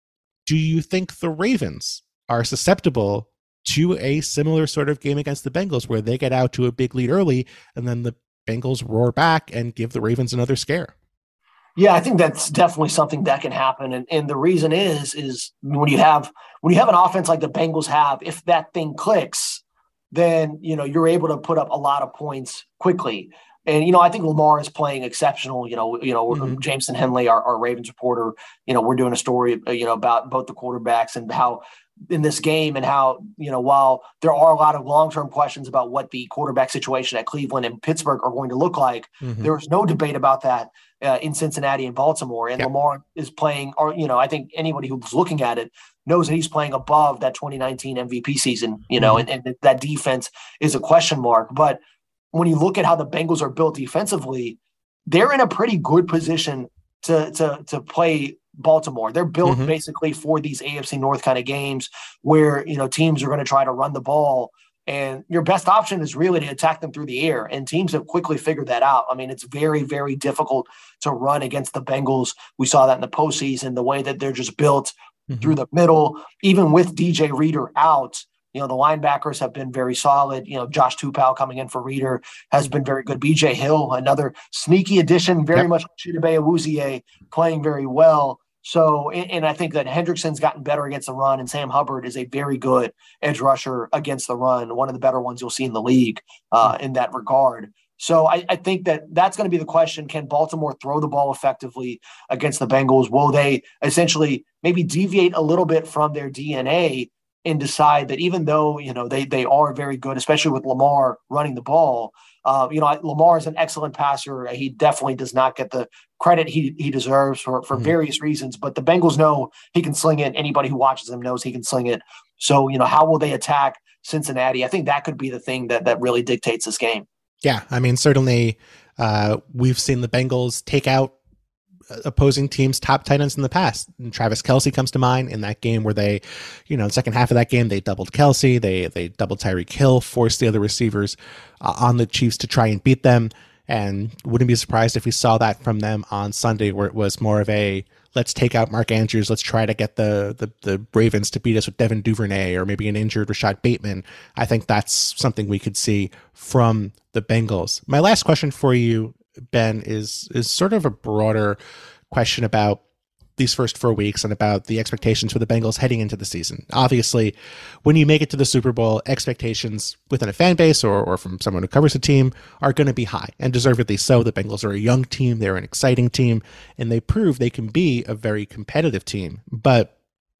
do you think the Ravens are susceptible to a similar sort of game against the Bengals where they get out to a big lead early and then the Bengals roar back and give the Ravens another scare? Yeah, I think that's definitely something that can happen. And and the reason is, is when you have when you have an offense like the Bengals have, if that thing clicks, then, you know, you're able to put up a lot of points quickly. And, you know, I think Lamar is playing exceptional. You know, you know, mm-hmm. Jameson Henley, our, our Ravens reporter, you know, we're doing a story, you know, about both the quarterbacks and how in this game and how, you know, while there are a lot of long-term questions about what the quarterback situation at Cleveland and Pittsburgh are going to look like, mm-hmm. there's no debate about that uh, in Cincinnati and Baltimore. And yep. Lamar is playing, or, you know, I think anybody who's looking at it knows that he's playing above that twenty nineteen M V P season, you know, mm-hmm. and, and that defense is a question mark. But when you look at how the Bengals are built defensively, they're in a pretty good position to to to play Baltimore. They're built mm-hmm. basically for these A F C North kind of games where, you know, teams are going to try to run the ball, and your best option is really to attack them through the air. And teams have quickly figured that out. I mean, it's very, very difficult to run against the Bengals. We saw that in the postseason, the way that they're just built mm-hmm. through the middle, even with D J Reader out. You know, the linebackers have been very solid. You know, Josh Tupou coming in for Reader has been very good. B J Hill, another sneaky addition, very yep. much Chidobe Awuzie, playing very well. So, and, and I think that Hendrickson's gotten better against the run, and Sam Hubbard is a very good edge rusher against the run, one of the better ones you'll see in the league uh, in that regard. So I, I think that that's going to be the question. Can Baltimore throw the ball effectively against the Bengals? Will they essentially maybe deviate a little bit from their D N A and decide that even though, you know, they they are very good, especially with Lamar running the ball, uh, you know, Lamar is an excellent passer. He definitely does not get the credit he he deserves for, for mm-hmm. various reasons, but the Bengals know he can sling it. Anybody who watches him knows he can sling it. So, you know, how will they attack Cincinnati? I think that could be the thing that that really dictates this game. Yeah, I mean, certainly uh, we've seen the Bengals take out opposing teams' top tight ends in the past. And Travis Kelce comes to mind in that game where they, you know, the second half of that game, they doubled Kelce, they they doubled Tyreek Hill, forced the other receivers uh, on the Chiefs to try and beat them. And wouldn't be surprised if we saw that from them on Sunday, where it was more of a, let's take out Mark Andrews, let's try to get the the, the Ravens to beat us with Devin Duvernay or maybe an injured Rashad Bateman. I think that's something we could see from the Bengals. My last question for you, Ben, is is sort of a broader question about these first four weeks and about the expectations for the Bengals heading into the season. Obviously, when you make it to the Super Bowl, expectations within a fan base or, or from someone who covers a team are going to be high, and deservedly so. The Bengals are a young team, they're an exciting team, and they prove they can be a very competitive team. But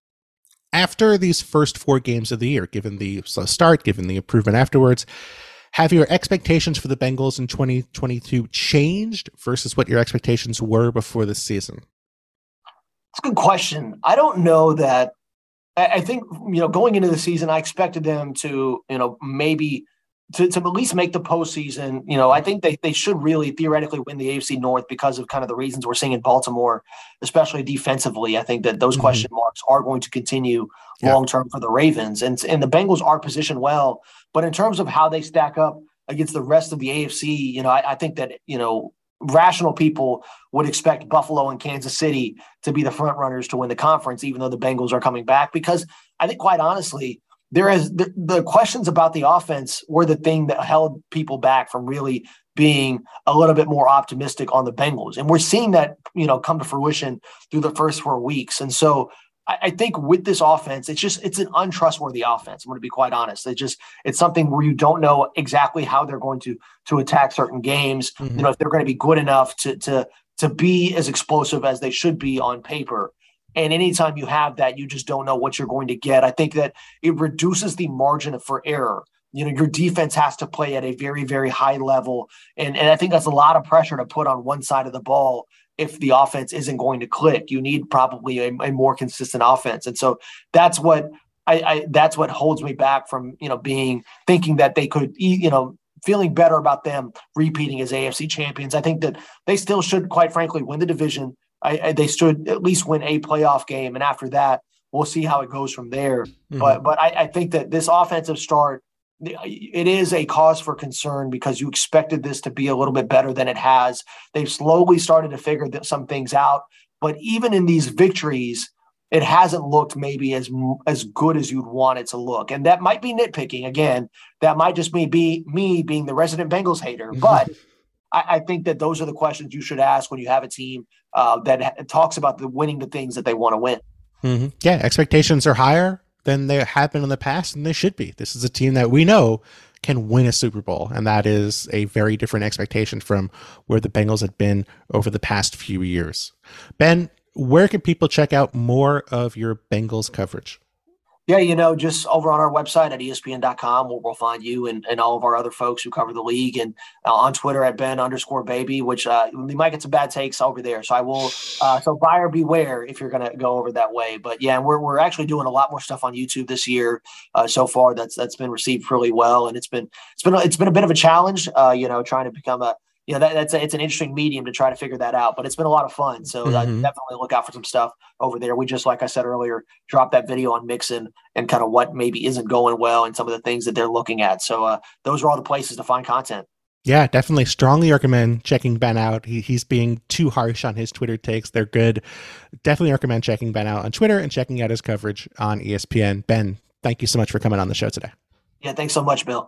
after these first four games of the year, given the slow start, given the improvement afterwards, have your expectations for the Bengals in twenty twenty-two changed versus what your expectations were before this season? It's a good question. I don't know that. I think, you know, going into the season, I expected them to, you know, maybe to, to at least make the postseason. You know, I think they, they should really theoretically win the A F C North because of kind of the reasons we're seeing in Baltimore, especially defensively. I think that those mm-hmm. question marks are going to continue yeah. long-term for the Ravens. And, and the Bengals are positioned well. But in terms of how they stack up against the rest of the A F C, you know, I, I think that, you know, rational people would expect Buffalo and Kansas City to be the front runners to win the conference, even though the Bengals are coming back, because I think quite honestly, there is the, the questions about the offense were the thing that held people back from really being a little bit more optimistic on the Bengals. And we're seeing that, you know, come to fruition through the first four weeks. And so I, I think with this offense, it's just, it's an untrustworthy offense. I'm going to be quite honest. It just, it's something where you don't know exactly how they're going to, to attack certain games. Mm-hmm. You know, if they're going to be good enough to, to, to be as explosive as they should be on paper. And anytime you have that, you just don't know what you're going to get. I think that it reduces the margin for error. You know, your defense has to play at a very, very high level. And, and I think that's a lot of pressure to put on one side of the ball if the offense isn't going to click. You need probably a, a more consistent offense. And so that's what I, I that's what holds me back from, you know, being thinking that they could, you know, feeling better about them repeating as A F C champions. I think that they still should, quite frankly, win the division. I, I, they should at least win a playoff game. And after that, we'll see how it goes from there. Mm-hmm. But but I, I think that this offensive start, it is a cause for concern because you expected this to be a little bit better than it has. They've slowly started to figure some things out, but even in these victories, it hasn't looked maybe as as good as you'd want it to look. And that might be nitpicking. Again, that might just be, be me being the resident Bengals hater. But I, I think that those are the questions you should ask when you have a team uh, that ha- talks about the winning the things that they want to win. Mm-hmm. Yeah, expectations are higher than they have been in the past, and they should be. This is a team that we know can win a Super Bowl, and that is a very different expectation from where the Bengals had been over the past few years. Ben, where can people check out more of your Bengals coverage? Yeah, you know, just over on our website at E S P N dot com, we'll, we'll find you and, and all of our other folks who cover the league, and uh, on Twitter at Ben underscore baby, which uh, we might get some bad takes over there. So I will, uh, so buyer beware if you're going to go over that way. But yeah, and we're we're actually doing a lot more stuff on YouTube this year uh, so far. That's that's been received really well, and it's been it's been it's been a bit of a challenge, uh, you know, trying to become a you know, that, that's a, it's an interesting medium to try to figure that out, but it's been a lot of fun. So mm-hmm. uh, definitely look out for some stuff over there. We just, like I said earlier, dropped that video on Mixon and kind of what maybe isn't going well and some of the things that they're looking at. So uh, those are all the places to find content. Yeah, definitely strongly recommend checking Ben out. He, he's being too harsh on his Twitter takes. They're good. Definitely recommend checking Ben out on Twitter and checking out his coverage on E S P N. Ben, thank you so much for coming on the show today. Yeah, thanks so much, Bill.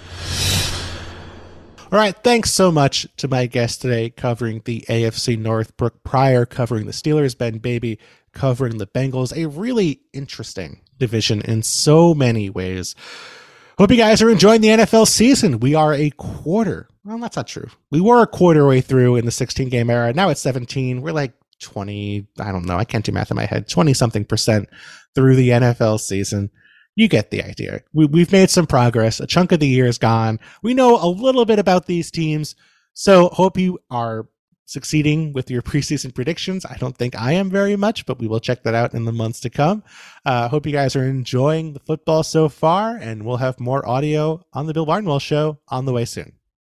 All right, thanks so much to my guest today covering the A F C North, Brooke Pryor covering the Steelers, Ben Baby covering the Bengals. A really interesting division in so many ways. Hope you guys are enjoying the N F L season. We are a quarter. Well, that's not true. We were a quarter way through in the sixteen-game era. Now it's seventeen. We're like twenty, I don't know. I can't do math in my head. twenty-something percent through the N F L season. You get the idea. We, we've made some progress. A chunk of the year is gone. We know a little bit about these teams. So hope you are succeeding with your preseason predictions. I don't think I am very much, but we will check that out in the months to come. Uh, hope you guys are enjoying the football so far, and we'll have more audio on the Bill Barnwell Show on the way soon.